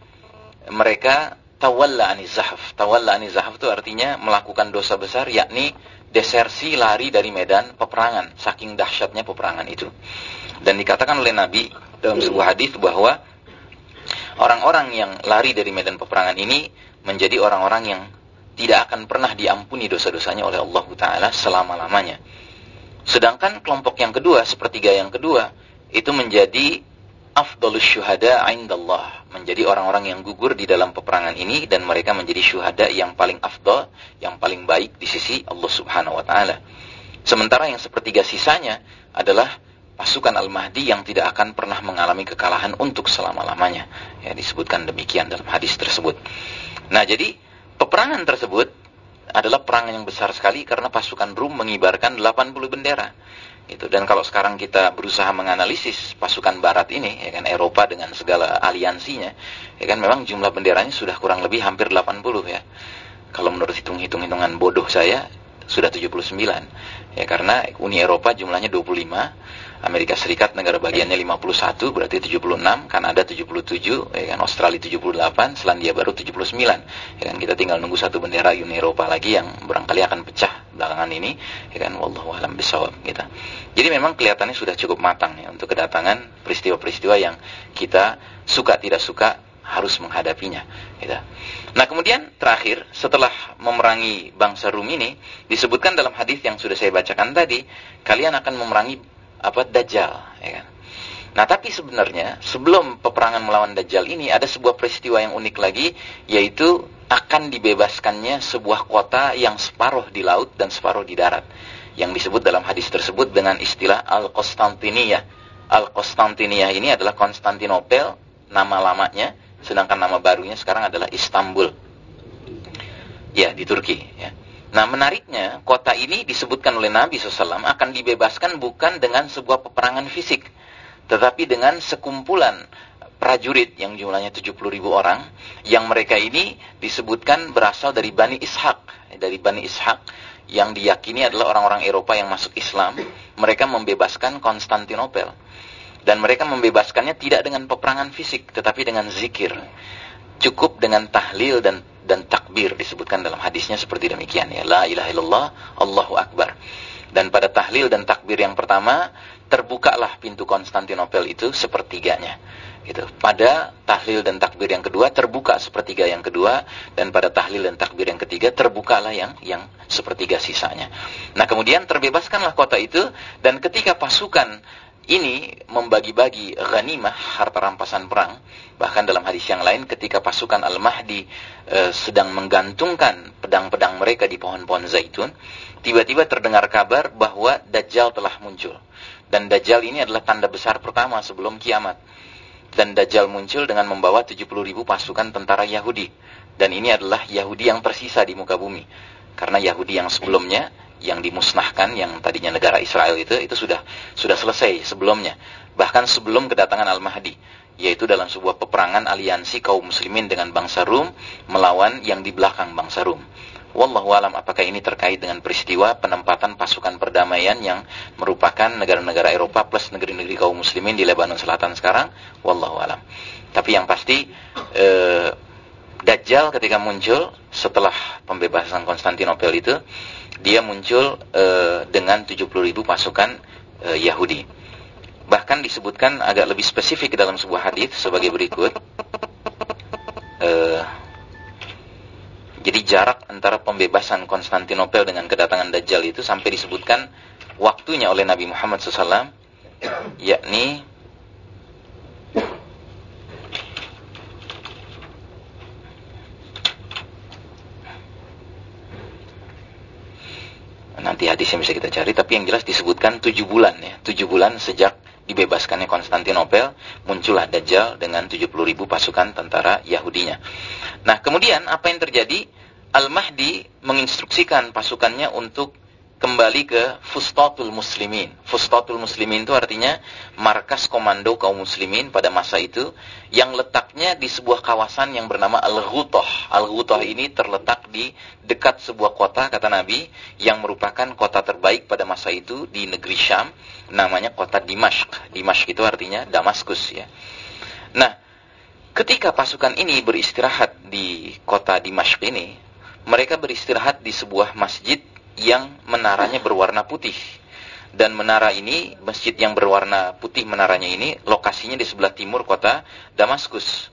mereka tawalla anizahaf. Tawalla anizahaf itu artinya melakukan dosa besar, yakni desersi, lari dari medan peperangan, saking dahsyatnya peperangan itu. Dan dikatakan oleh Nabi dalam sebuah hadis bahwa orang-orang yang lari dari medan peperangan ini menjadi orang-orang yang tidak akan pernah diampuni dosa-dosanya oleh Allah Ta'ala selama-lamanya. Sedangkan kelompok yang kedua, sepertiga yang kedua, itu menjadi afdalus syuhada indallah, menjadi orang-orang yang gugur di dalam peperangan ini, dan mereka menjadi syuhada yang paling afdal, yang paling baik di sisi Allah Subhanahu wa taala. Sementara yang sepertiga sisanya adalah pasukan Al-Mahdi yang tidak akan pernah mengalami kekalahan untuk selama-lamanya. Ya, disebutkan demikian dalam hadis tersebut. Nah, jadi peperangan tersebut adalah perang yang besar sekali karena pasukan Rum mengibarkan 80 bendera. Itu. Dan kalau sekarang kita berusaha menganalisis pasukan barat ini, ya kan, Eropa dengan segala aliansinya, ya kan, memang jumlah benderanya sudah kurang lebih hampir 80 ya. Kalau menurut hitungan bodoh saya sudah 79. Ya, karena Uni Eropa jumlahnya 25, Amerika Serikat negara bagiannya 51, berarti 76, Kanada 77, ya kan, Australia 78, Selandia Baru 79. Ya kan, kita tinggal nunggu satu bendera Uni Eropa lagi yang barangkali akan pecah belakangan ini, ya kan, wallahu alam bisawab gitu. Jadi memang kelihatannya sudah cukup matang ya untuk kedatangan peristiwa-peristiwa yang kita suka tidak suka harus menghadapinya gitu. Nah, kemudian terakhir setelah memerangi bangsa Rum ini, disebutkan dalam hadis yang sudah saya bacakan tadi, kalian akan memerangi Dajjal, ya kan. Nah, tapi sebenarnya sebelum peperangan melawan Dajjal ini ada sebuah peristiwa yang unik lagi, yaitu akan dibebaskannya sebuah kota yang separuh di laut dan separuh di darat, yang disebut dalam hadis tersebut dengan istilah Al-Konstantiniyah. Al-Konstantiniyah ini adalah Konstantinopel, nama lamanya, sedangkan nama barunya sekarang adalah Istanbul. Ya, di Turki ya. Nah, menariknya, kota ini disebutkan oleh Nabi SAW akan dibebaskan bukan dengan sebuah peperangan fisik, tetapi dengan sekumpulan prajurit yang jumlahnya 70.000 orang, yang mereka ini disebutkan berasal dari Bani Ishaq. Dari Bani Ishaq, yang diyakini adalah orang-orang Eropa yang masuk Islam. Mereka membebaskan Konstantinopel. Dan mereka membebaskannya tidak dengan peperangan fisik, tetapi dengan zikir. Cukup dengan tahlil dan takbir, disebutkan dalam hadisnya seperti demikian ya, la ilaha illallah, Allahu akbar. Dan pada tahlil dan takbir yang pertama, terbukalah pintu Konstantinopel itu sepertiganya gitu. Pada tahlil dan takbir yang kedua, terbuka sepertiga yang kedua, dan pada tahlil dan takbir yang ketiga, terbukalah yang sepertiga sisanya. Nah, kemudian terbebaskanlah kota itu, dan ketika pasukan ini membagi-bagi ghanimah, harta rampasan perang. Bahkan dalam hadis yang lain ketika pasukan Al-Mahdi sedang menggantungkan pedang-pedang mereka di pohon-pohon zaitun, tiba-tiba terdengar kabar bahwa Dajjal telah muncul. Dan Dajjal ini adalah tanda besar pertama sebelum kiamat. Dan Dajjal muncul dengan membawa 70.000 pasukan tentara Yahudi. Dan ini adalah Yahudi yang tersisa di muka bumi. Karena Yahudi yang sebelumnya, yang dimusnahkan, yang tadinya negara Israel itu sudah selesai sebelumnya. Bahkan sebelum kedatangan Al-Mahdi, yaitu dalam sebuah peperangan aliansi kaum muslimin dengan bangsa Rum melawan yang di belakang bangsa Rum. Wallahu alam apakah ini terkait dengan peristiwa penempatan pasukan perdamaian yang merupakan negara-negara Eropa plus negeri-negeri kaum muslimin di Lebanon Selatan sekarang. Wallahu alam. Tapi yang pasti Dajjal ketika muncul setelah pembebasan Konstantinopel itu, dia muncul dengan 70.000 pasukan Yahudi. Bahkan disebutkan agak lebih spesifik dalam sebuah hadis sebagai berikut. Jadi jarak antara pembebasan Konstantinopel dengan kedatangan Dajjal itu sampai disebutkan waktunya oleh Nabi Muhammad SAW, yakni nanti hadisnya bisa kita cari, tapi yang jelas disebutkan 7 bulan ya, 7 bulan sejak dibebaskannya Konstantinopel, muncullah Dajjal dengan 70.000 pasukan tentara Yahudinya. Nah, kemudian apa yang terjadi? Al-Mahdi menginstruksikan pasukannya untuk kembali ke Fustatul Muslimin. Fustatul Muslimin itu artinya markas komando kaum muslimin pada masa itu, yang letaknya di sebuah kawasan yang bernama Al-Ghutah. Al-Ghutah ini terletak di dekat sebuah kota, kata Nabi, yang merupakan kota terbaik pada masa itu di negeri Syam, namanya kota Dimashq. Dimashq itu artinya Damaskus ya. Nah, ketika pasukan ini beristirahat di kota Dimashq ini, mereka beristirahat di sebuah masjid yang menaranya berwarna putih. Dan menara ini, masjid yang berwarna putih menaranya ini, lokasinya di sebelah timur kota Damaskus.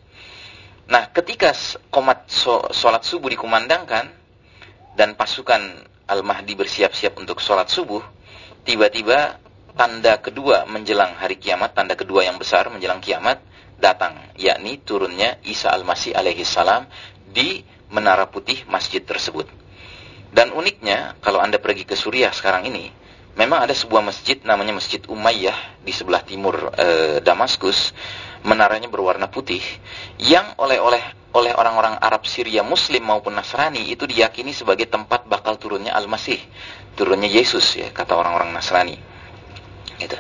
Nah, ketika qomat sholat subuh dikumandangkan, dan pasukan Al-Mahdi bersiap-siap untuk sholat subuh, tiba-tiba tanda kedua menjelang hari kiamat, tanda kedua yang besar menjelang kiamat, datang, yakni turunnya Isa Al-Masih alaihi salam di menara putih masjid tersebut. Dan uniknya, kalau Anda pergi ke Suriah sekarang ini, memang ada sebuah masjid namanya Masjid Umayyah di sebelah timur Damaskus. Menaranya berwarna putih, yang oleh orang-orang Arab Syria Muslim maupun Nasrani itu diyakini sebagai tempat bakal turunnya Al-Masih, turunnya Yesus ya, kata orang-orang Nasrani. Gitu.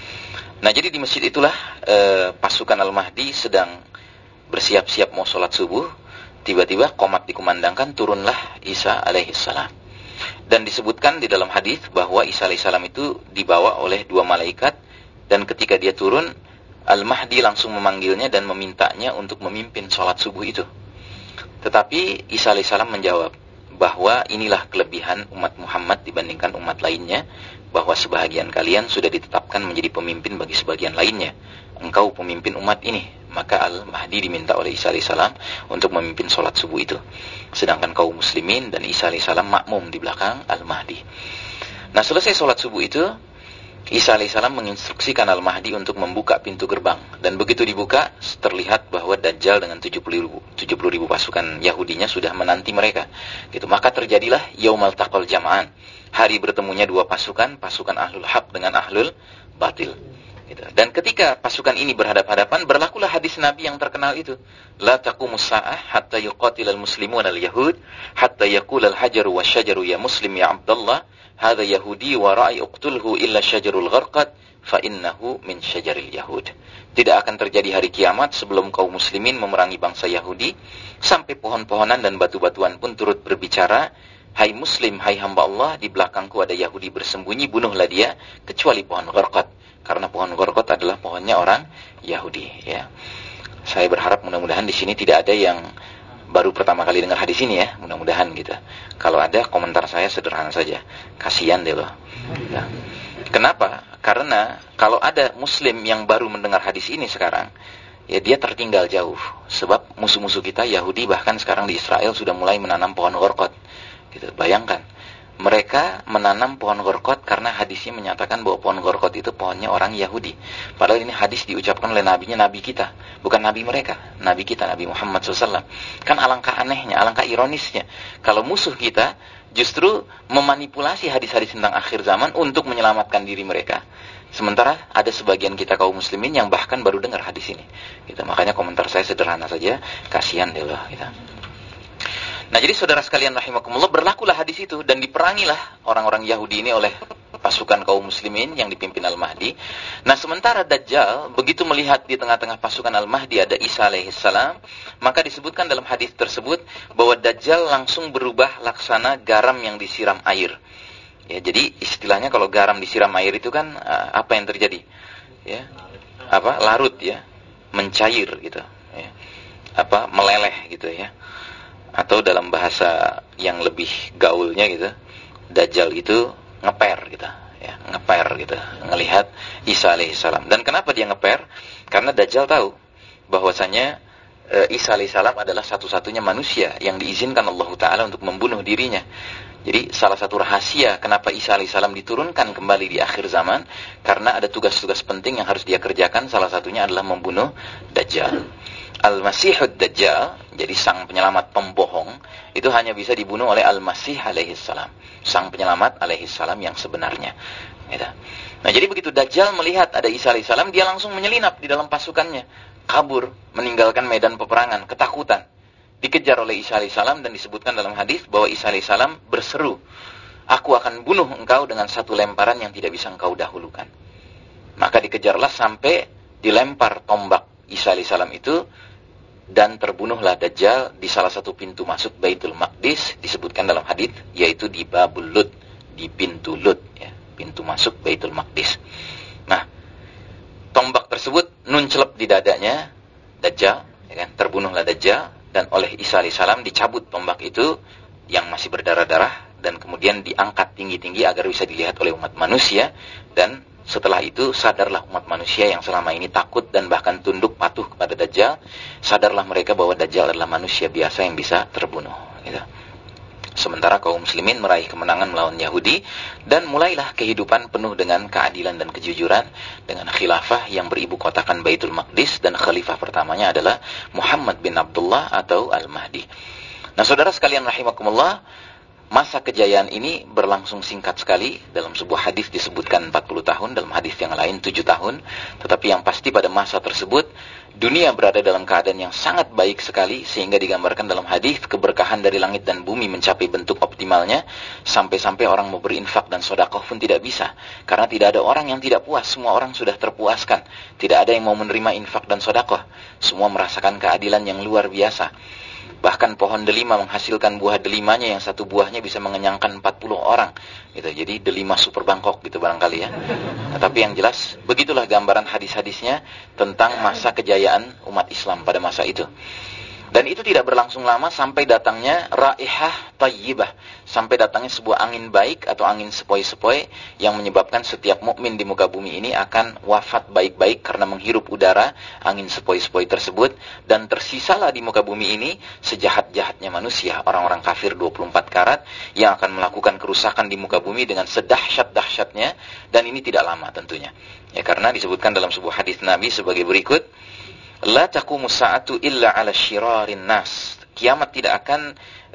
Nah, jadi di masjid itulah pasukan Al-Mahdi sedang bersiap-siap mau sholat subuh. Tiba-tiba qomat dikumandangkan, turunlah Isa alaihissalam. Dan disebutkan di dalam hadis bahwa Isa alaihissalam itu dibawa oleh 2 malaikat, dan ketika dia turun, Al-Mahdi langsung memanggilnya dan memintanya untuk memimpin sholat subuh itu. Tetapi Isa alaihissalam menjawab bahwa inilah kelebihan umat Muhammad dibandingkan umat lainnya, bahwa sebahagian kalian sudah ditetapkan menjadi pemimpin bagi sebagian lainnya. Engkau pemimpin umat ini. Maka Al-Mahdi diminta oleh Isa alaihissalam untuk memimpin sholat subuh itu. Sedangkan kaum muslimin dan Isa alaihissalam makmum di belakang Al-Mahdi. Nah, selesai sholat subuh itu, Isa alaihissalam menginstruksikan Al-Mahdi untuk membuka pintu gerbang. Dan begitu dibuka, terlihat bahwa Dajjal dengan 70.000 pasukan Yahudinya sudah menanti mereka. Gitu. Maka terjadilah Yaumal Taqal Jam'an. Hari bertemunya 2 pasukan, pasukan Ahlul Haq dengan Ahlul Batil. Dan ketika pasukan ini berhadap-hadapan, berlakulah hadis Nabi yang terkenal itu. La taqumus sa'ah hatta yuqatilal muslimun al-yahud hatta yaqulal hajaru wasyajaru ya muslim ya Abdullah hadha yahudi wa ra'i uqtulhu illa syajarul gharqad fa innahu min syajaril yahud. Tidak akan terjadi hari kiamat sebelum kaum muslimin memerangi bangsa Yahudi sampai pohon-pohonan dan batu-batuan pun turut berbicara, hai muslim, hai hamba Allah, di belakangku ada Yahudi bersembunyi, bunuhlah dia kecuali pohon gharqad. Karena pohon gharqad adalah pohonnya orang Yahudi ya. Saya berharap mudah-mudahan di sini tidak ada yang baru pertama kali dengar hadis ini ya, mudah-mudahan gitu. Kalau ada, komentar saya sederhana saja. Kasihan deh loh. Ya. Kenapa? Karena kalau ada muslim yang baru mendengar hadis ini sekarang, ya dia tertinggal jauh. Sebab musuh-musuh kita Yahudi bahkan sekarang di Israel sudah mulai menanam pohon gharqad. Gitu. Bayangkan. mereka menanam pohon gorkot karena hadisnya menyatakan bahwa pohon gorkot itu pohonnya orang Yahudi. Padahal ini hadis diucapkan oleh nabinya, nabi kita, bukan nabi mereka, nabi kita, Nabi Muhammad SAW. Kan alangkah anehnya, alangkah ironisnya, kalau musuh kita justru memanipulasi hadis-hadis tentang akhir zaman untuk menyelamatkan diri mereka. Sementara ada sebagian kita kaum muslimin yang bahkan baru dengar hadis ini. Gitu. Makanya komentar saya sederhana saja, kasihan deh loh. Gitu. Nah, jadi saudara sekalian rahimakumullah, berlakulah hadis itu dan diperangilah orang-orang Yahudi ini oleh pasukan kaum muslimin yang dipimpin Al-Mahdi. Nah, sementara Dajjal begitu melihat di tengah-tengah pasukan Al-Mahdi ada Isa alaihissalam, maka disebutkan dalam hadis tersebut bahwa Dajjal langsung berubah laksana garam yang disiram air. Ya, jadi istilahnya kalau garam disiram air itu kan apa yang terjadi? Ya. Larut ya, mencair gitu, ya. Meleleh gitu ya. Atau dalam bahasa yang lebih gaulnya gitu, Dajjal itu ngeper gitu, ya, ngeper gitu, ngelihat Isa alaihissalam. Dan kenapa dia ngeper? Karena Dajjal tahu bahwasanya Isa alaihissalam adalah satu-satunya manusia yang diizinkan Allah Ta'ala untuk membunuh dirinya. Jadi salah satu rahasia kenapa Isa alaihissalam diturunkan kembali di akhir zaman, karena ada tugas-tugas penting yang harus dia kerjakan, salah satunya adalah membunuh Dajjal. Al-Masihud Dajjal, jadi sang penyelamat pembohong, itu hanya bisa dibunuh oleh Al-Masih alaihissalam, sang penyelamat alaihissalam yang sebenarnya. Gitu. Nah, jadi begitu Dajjal melihat ada Isa alaihissalam, dia langsung menyelinap di dalam pasukannya, kabur, meninggalkan medan peperangan, ketakutan. Dikejar oleh Isa alaihissalam dan disebutkan dalam hadis bahwa Isa alaihissalam berseru, "Aku akan bunuh engkau dengan satu lemparan yang tidak bisa engkau dahulukan." Maka dikejarlah sampai dilempar tombak Isa alaihissalam itu, dan terbunuhlah Dajjal di salah satu pintu masuk Baitul Maqdis, disebutkan dalam hadis, yaitu di Babul Lut, di pintu Lut, ya, pintu masuk Baitul Maqdis. Nah, tombak tersebut nuncelep di dadanya Dajjal, ya kan? Terbunuhlah Dajjal, dan oleh Isa alaihissalam dicabut tombak itu yang masih berdarah-darah, dan kemudian diangkat tinggi-tinggi agar bisa dilihat oleh umat manusia. Dan setelah itu sadarlah umat manusia yang selama ini takut dan bahkan tunduk patuh kepada Dajjal, sadarlah mereka bahwa Dajjal adalah manusia biasa yang bisa terbunuh. Gitu. Sementara kaum muslimin meraih kemenangan melawan Yahudi, dan mulailah kehidupan penuh dengan keadilan dan kejujuran, dengan khilafah yang beribu kotakan Baitul Maqdis, dan khalifah pertamanya adalah Muhammad bin Abdullah atau Al-Mahdi. Nah, saudara sekalian rahimakumullah, masa kejayaan ini berlangsung singkat sekali. Dalam sebuah hadis disebutkan 40 tahun, dalam hadis yang lain 7 tahun. Tetapi yang pasti pada masa tersebut dunia berada dalam keadaan yang sangat baik sekali, sehingga digambarkan dalam hadis keberkahan dari langit dan bumi mencapai bentuk optimalnya, sampai-sampai orang mau berinfak dan sedekah pun tidak bisa, karena tidak ada orang yang tidak puas. Semua orang sudah terpuaskan, tidak ada yang mau menerima infak dan sedekah. Semua merasakan keadilan yang luar biasa. Bahkan pohon delima menghasilkan buah delimanya yang satu buahnya bisa mengenyangkan 40 orang. Gitu. Jadi delima super Bangkok gitu barangkali ya. Nah, tapi yang jelas begitulah gambaran hadis-hadisnya tentang masa kejayaan umat Islam pada masa itu. Dan itu tidak berlangsung lama sampai datangnya raihah tayyibah, sampai datangnya sebuah angin baik atau angin sepoi-sepoi yang menyebabkan setiap mukmin di muka bumi ini akan wafat baik-baik karena menghirup udara angin sepoi-sepoi tersebut. Dan tersisalah di muka bumi ini sejahat-jahatnya manusia, orang-orang kafir 24 karat yang akan melakukan kerusakan di muka bumi dengan sedahsyat-dahsyatnya. Dan ini tidak lama tentunya, ya, karena disebutkan dalam sebuah hadis Nabi sebagai berikut, la taqumu sa'atu illa 'ala syirarin nas. Kiamat tidak akan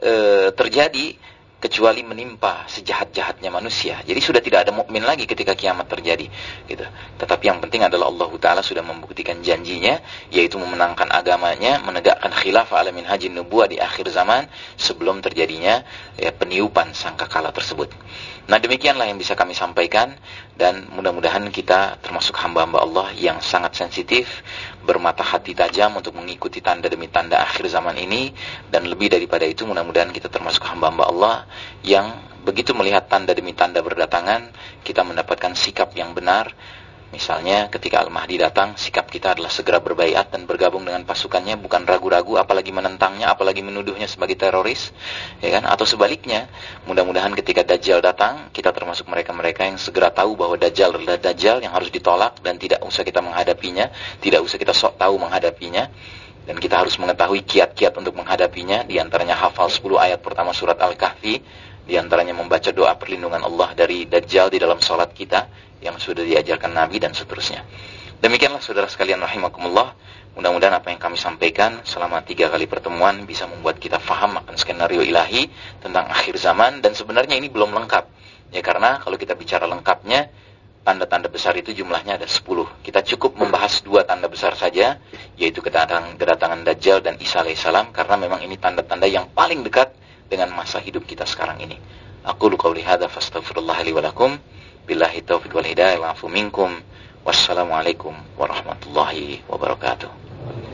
terjadi kecuali menimpa sejahat-jahatnya manusia. Jadi sudah tidak ada mukmin lagi ketika kiamat terjadi, gitu. Tetapi yang penting adalah Allah Ta'ala sudah membuktikan janjinya, yaitu memenangkan agamanya, menegakkan khilafah ala minhajin nubuwah di akhir zaman sebelum terjadinya peniupan sangkakala tersebut. Nah, demikianlah yang bisa kami sampaikan, dan mudah-mudahan kita termasuk hamba-hamba Allah yang sangat sensitif, bermata hati tajam untuk mengikuti tanda demi tanda akhir zaman ini. Dan lebih daripada itu, mudah-mudahan kita termasuk hamba-hamba Allah yang begitu melihat tanda demi tanda berdatangan, kita mendapatkan sikap yang benar. Misalnya ketika Al-Mahdi datang, sikap kita adalah segera berbaiat dan bergabung dengan pasukannya, bukan ragu-ragu, apalagi menentangnya, apalagi menuduhnya sebagai teroris, ya kan? Atau sebaliknya, mudah-mudahan ketika Dajjal datang, kita termasuk mereka-mereka yang segera tahu bahwa Dajjal adalah Dajjal yang harus ditolak, dan tidak usah kita menghadapinya, tidak usah kita sok tahu menghadapinya. Dan kita harus mengetahui kiat-kiat untuk menghadapinya, diantaranya hafal 10 ayat pertama surat Al-Kahfi, Di antaranya membaca doa perlindungan Allah dari Dajjal di dalam sholat kita yang sudah diajarkan Nabi dan seterusnya. Demikianlah saudara sekalian rahimakumullah. Mudah-mudahan apa yang kami sampaikan selama 3 kali pertemuan bisa membuat kita faham akan skenario ilahi tentang akhir zaman. Dan sebenarnya ini belum lengkap. Ya, karena kalau kita bicara lengkapnya, tanda-tanda besar itu jumlahnya ada 10. Kita cukup membahas 2 tanda besar saja, yaitu kedatangan Dajjal dan Isa alaihissalam, karena memang ini tanda-tanda yang paling dekat dengan masa hidup kita sekarang ini. Aqulu qouli hadza fastaghfirullah li wa lakum. Billahi taufiq wal hidayah, wa'fu minkum. Wassalamualaikum warahmatullahi wabarakatuh.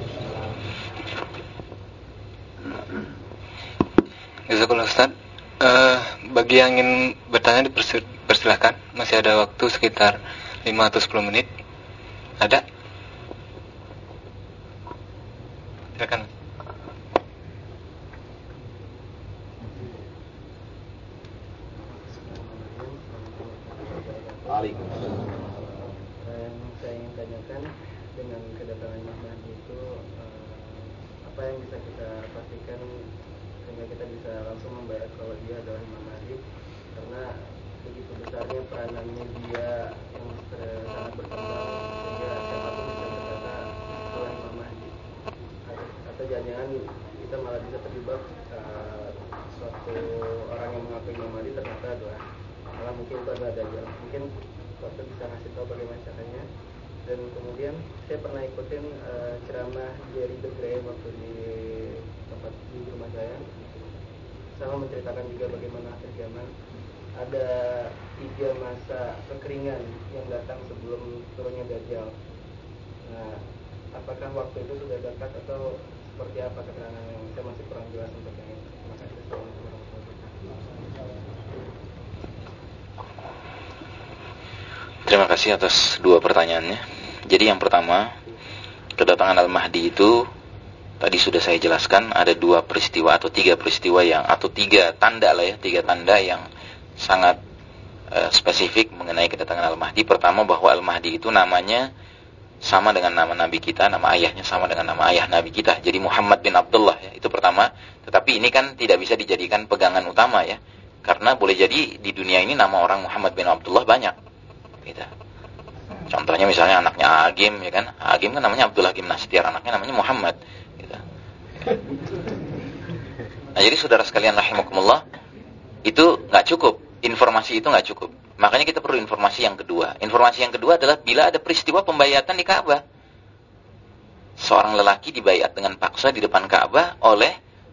Jazakallah Ustaz. Bagi yang ingin bertanya dipersilahkan. Masih ada waktu sekitar 5 atau 10 menit. Ada? Silakan. Waalaikumsalam. Yang saya ingin tanyakan, dengan kedatangan Mahdi itu apa yang bisa kita pastikan sehingga kita bisa langsung membayar kalau dia adalah Imam Mahdi, karena begitu besarnya peranannya dia yang sangat berkembang sehingga siapapun bisa berkata itulah Imam Mahdi. Atau jangan-jangan kita malah bisa terjebak suatu orang yang mengaku Imam Mahdi ternyata adalah malah mungkin itu adalah Dajjal. Mungkin Bapak bisa ngasih tahu bagaimana caranya. Dan kemudian saya pernah ikutin ceramah Jerry the Grey waktu di tempat di rumah saya, sama menceritakan juga bagaimana akhir zaman ada 3 masa kekeringan yang datang sebelum turunnya Dajjal. Nah, apakah waktu itu sudah dekat atau seperti apa keterangan yang saya masih kurang jelas untuk yang itu. Terima kasih. Assalamualaikum warahmatullahi wabarakatuh. Terima kasih atas 2 pertanyaannya. Jadi yang pertama, kedatangan Al-Mahdi itu tadi sudah saya jelaskan ada 2 peristiwa atau 3 peristiwa yang, atau 3 tanda lah ya, 3 tanda yang sangat spesifik mengenai kedatangan Al-Mahdi. Pertama, bahwa Al-Mahdi itu namanya sama dengan nama Nabi kita, nama ayahnya sama dengan nama ayah Nabi kita. Jadi Muhammad bin Abdullah ya, itu pertama. Tetapi ini kan tidak bisa dijadikan pegangan utama ya, karena boleh jadi di dunia ini nama orang Muhammad bin Abdullah banyak. Gitu. Contohnya misalnya anaknya Agim, ya kan? Agim kan namanya Abdullah Agim Nastiar, anaknya namanya Muhammad. Gitu. Nah, jadi saudara sekalian rahimakumullah, itu nggak cukup, informasi itu nggak cukup. Makanya kita perlu informasi yang kedua. Informasi yang kedua adalah bila ada peristiwa pembayatan di Ka'bah. Seorang lelaki dibayat dengan paksa di depan Ka'bah oleh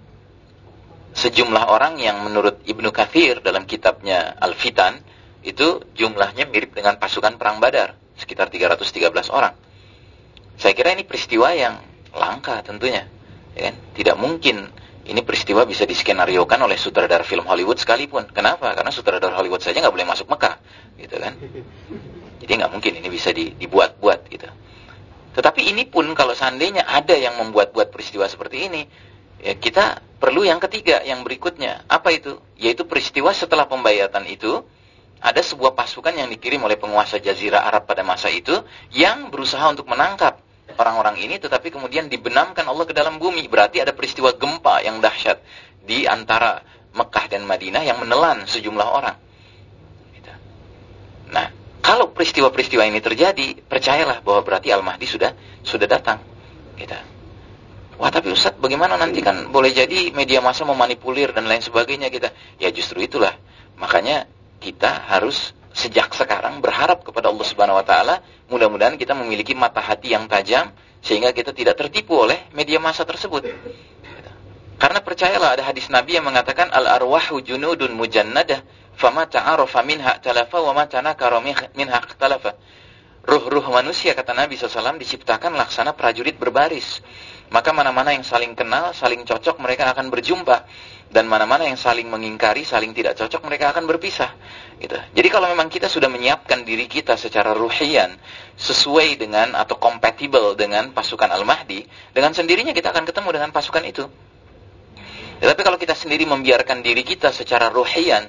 sejumlah orang yang menurut Ibnu Katsir dalam kitabnya Al-Fitan itu jumlahnya mirip dengan pasukan perang Badar, sekitar 313 orang. Saya kira ini peristiwa yang langka tentunya, ya kan? Tidak mungkin ini peristiwa bisa diskenariokan oleh sutradara film Hollywood sekalipun. Kenapa? Karena sutradara Hollywood saja nggak boleh masuk Mekah, gitu kan? Jadi nggak mungkin ini bisa dibuat-buat, gitu. Tetapi ini pun kalau seandainya ada yang membuat-buat peristiwa seperti ini, ya kita perlu yang ketiga, yang berikutnya. Apa itu? Yaitu peristiwa setelah pembayatan itu, ada sebuah pasukan yang dikirim oleh penguasa Jazirah Arab pada masa itu yang berusaha untuk menangkap orang-orang ini, tetapi kemudian dibenamkan Allah ke dalam bumi. Berarti ada peristiwa gempa yang dahsyat di antara Mekah dan Madinah yang menelan sejumlah orang. Gitu. Nah, kalau peristiwa-peristiwa ini terjadi, percayalah bahwa berarti Al-Mahdi sudah datang. Gitu. Wah, tapi Ustaz, bagaimana nanti kan boleh jadi media massa memanipulir dan lain sebagainya kita. Ya justru itulah. Makanya kita harus sejak sekarang berharap kepada Allah Subhanahu wa taala, mudah-mudahan kita memiliki mata hati yang tajam sehingga kita tidak tertipu oleh media massa tersebut. Karena percayalah ada hadis Nabi yang mengatakan al-arwahu junudun mujannadah fama ta'arafa minha talafa wa ma tanakara minha ikhtalafa. Ruh-ruh manusia, kata Nabi SAW, diciptakan laksana prajurit berbaris. Maka mana-mana yang saling kenal, saling cocok, mereka akan berjumpa. Dan mana-mana yang saling mengingkari, saling tidak cocok, mereka akan berpisah. Gitu. Jadi kalau memang kita sudah menyiapkan diri kita secara ruhian, sesuai dengan atau compatible dengan pasukan Al-Mahdi, dengan sendirinya kita akan ketemu dengan pasukan itu. Tetapi kalau kita sendiri membiarkan diri kita secara ruhian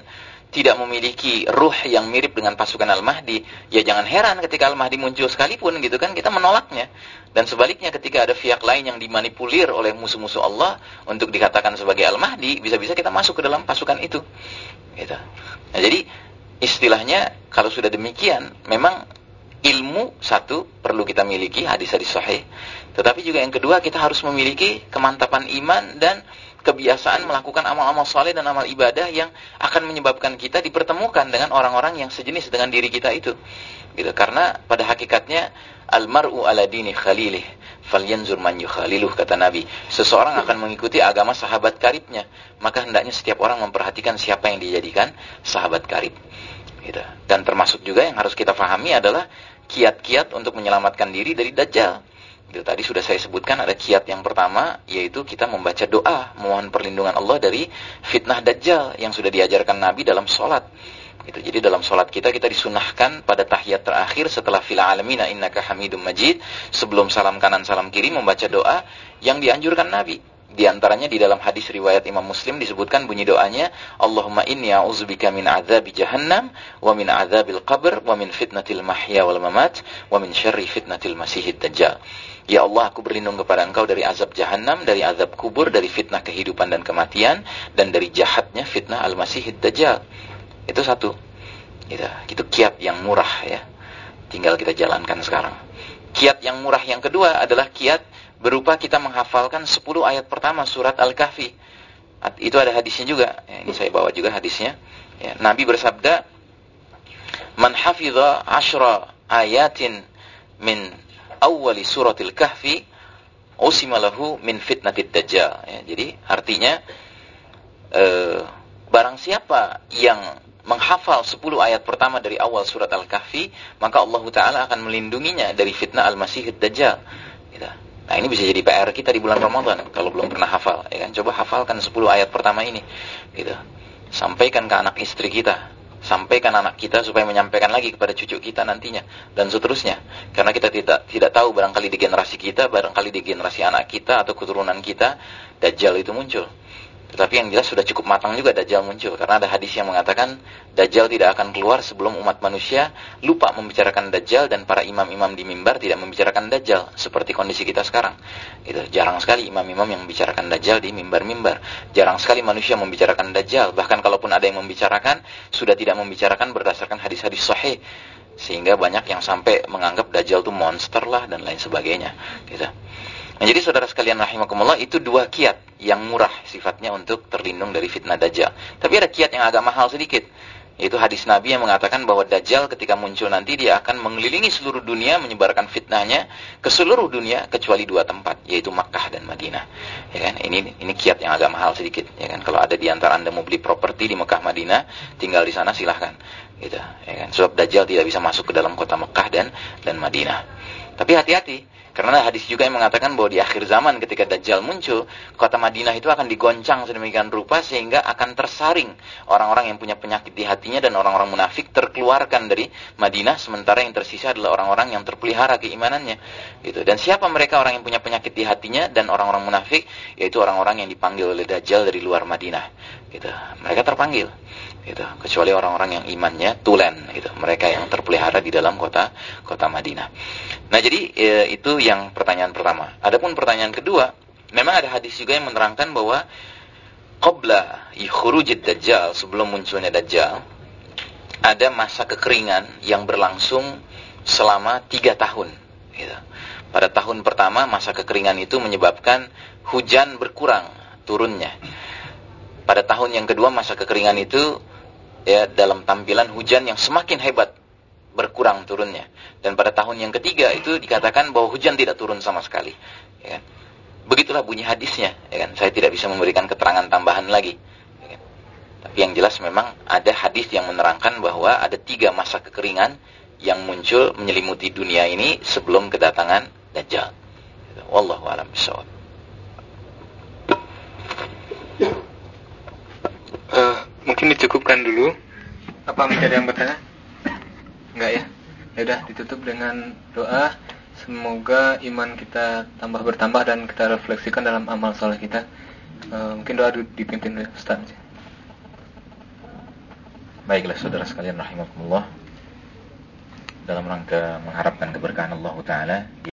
tidak memiliki ruh yang mirip dengan pasukan Al-Mahdi, ya jangan heran ketika Al-Mahdi muncul sekalipun gitu kan, kita menolaknya. Dan sebaliknya ketika ada pihak lain yang dimanipulir oleh musuh-musuh Allah untuk dikatakan sebagai Al-Mahdi, bisa-bisa kita masuk ke dalam pasukan itu. Gitu. Nah, jadi istilahnya kalau sudah demikian, memang ilmu satu perlu kita miliki, hadis-hadis sahih. Tetapi juga yang kedua, kita harus memiliki kemantapan iman dan kebiasaan melakukan amal-amal saleh dan amal ibadah yang akan menyebabkan kita dipertemukan dengan orang-orang yang sejenis dengan diri kita itu. Gitu. Karena pada hakikatnya al-mar'u ala dini khalilih falyanzur man yukhaliluh, kata Nabi. Seseorang akan mengikuti agama sahabat karibnya, maka hendaknya setiap orang memperhatikan siapa yang dijadikan sahabat karib. Gitu. Dan termasuk juga yang harus kita fahami adalah kiat-kiat untuk menyelamatkan diri dari Dajjal. Itu tadi sudah saya sebutkan, ada kiat yang pertama, yaitu kita membaca doa, memohon perlindungan Allah dari fitnah Dajjal yang sudah diajarkan Nabi dalam sholat. Gitu. Jadi dalam sholat kita disunahkan pada tahiyat terakhir setelah fil alamina innaka hamidum majid, sebelum salam kanan salam kiri membaca doa yang dianjurkan Nabi. Di antaranya di dalam hadis riwayat Imam Muslim disebutkan bunyi doanya, Allahumma inni a'udzubika min adzabi jahannam wa min adzabil qabr wa min fitnatil mahya wal mamat wa min syarri fitnatil masihid dajjal. Ya Allah, aku berlindung kepada Engkau dari azab jahannam, dari azab kubur, dari fitnah kehidupan dan kematian, dan dari jahatnya fitnah al-masihid dajjal. Itu satu. Itu kiat yang murah ya. Tinggal kita jalankan sekarang. Kiat yang murah yang kedua adalah kiat berupa kita menghafalkan 10 ayat pertama surat Al-Kahfi. Itu ada hadisnya juga. Ya, ini saya bawa juga hadisnya. Ya, Nabi bersabda, "Man hafidha 10 ayatin min awwali suratil Kahfi, usima lahu min fitnatid dajjal." Ya, jadi artinya barang siapa yang menghafal 10 ayat pertama dari awal surat Al-Kahfi, maka Allah Ta'ala akan melindunginya dari fitnah Al-Masihid Dajjal. Gitu. Nah, ini bisa jadi PR kita di bulan Ramadan kalau belum pernah hafal, ya kan? Coba hafalkan 10 ayat pertama ini. Gitu. Sampaikan ke anak istri kita, sampaikan anak kita supaya menyampaikan lagi kepada cucu kita nantinya, dan seterusnya. Karena kita tidak tahu, barangkali di generasi kita, barangkali di generasi anak kita atau keturunan kita, Dajjal itu muncul. Tetapi yang jelas sudah cukup matang juga Dajjal muncul. Karena ada hadis yang mengatakan Dajjal tidak akan keluar sebelum umat manusia lupa membicarakan Dajjal, dan para imam-imam di mimbar tidak membicarakan Dajjal. Seperti kondisi kita sekarang. Itu jarang sekali imam-imam yang membicarakan Dajjal di mimbar-mimbar. Jarang sekali manusia membicarakan Dajjal. Bahkan kalaupun ada yang membicarakan, sudah tidak membicarakan berdasarkan hadis-hadis sahih. Sehingga banyak yang sampai menganggap Dajjal itu monster lah dan lain sebagainya. Gitu. Nah, jadi saudara sekalian rahimakumullah, itu 2 kiat yang murah sifatnya untuk terlindung dari fitnah Dajjal. Tapi ada kiat yang agak mahal sedikit. Yaitu hadis Nabi yang mengatakan bahwa Dajjal ketika muncul nanti dia akan mengelilingi seluruh dunia, menyebarkan fitnahnya ke seluruh dunia kecuali 2 tempat, yaitu Makkah dan Madinah. Ya kan? Ini kiat yang agak mahal sedikit. Ya kan? Kalau ada di antara Anda mau beli properti di Makkah Madinah, tinggal di sana silahkan. Gitu. Ya kan? Sebab Dajjal tidak bisa masuk ke dalam kota Makkah dan Madinah. Tapi hati-hati. Karena hadis juga yang mengatakan bahwa di akhir zaman ketika Dajjal muncul, kota Madinah itu akan digoncang sedemikian rupa sehingga akan tersaring orang-orang yang punya penyakit di hatinya, dan orang-orang munafik terkeluarkan dari Madinah, sementara yang tersisa adalah orang-orang yang terpelihara keimanannya. Gitu. Dan siapa mereka orang yang punya penyakit di hatinya dan orang-orang munafik? Yaitu orang-orang yang dipanggil oleh Dajjal dari luar Madinah. Gitu. Mereka terpanggil. Gitu. Kecuali orang-orang yang imannya tulen, gitu. Mereka yang terpelihara di dalam kota Madinah. Nah, jadi itu yang pertanyaan pertama. Adapun pertanyaan kedua, memang ada hadis juga yang menerangkan bahwa qabla khurujid Dajjal, sebelum munculnya Dajjal, ada masa kekeringan yang berlangsung selama 3 tahun. Gitu. Pada tahun pertama, masa kekeringan itu menyebabkan hujan berkurang turunnya. Pada tahun yang kedua, masa kekeringan itu ya dalam tampilan hujan yang semakin hebat berkurang turunnya. Dan pada tahun yang ketiga itu dikatakan bahwa hujan tidak turun sama sekali. Ya kan? Begitulah bunyi hadisnya. Ya kan? Saya tidak bisa memberikan keterangan tambahan lagi. Ya kan? Tapi yang jelas memang ada hadis yang menerangkan bahwa ada 3 masa kekeringan yang muncul menyelimuti dunia ini sebelum kedatangan Dajjal. Wallahu a'lam bishawab. Mungkin dicukupkan dulu. Apa masih ada yang bertanya? Enggak ya? Ya udah, ditutup dengan doa. Semoga iman kita tambah bertambah dan kita refleksikan dalam amal soleh kita. Mungkin doa dipimpin oleh Ustaz. Baiklah saudara sekalian rahimakumullah, dalam rangka mengharapkan keberkahan Allah Ta'ala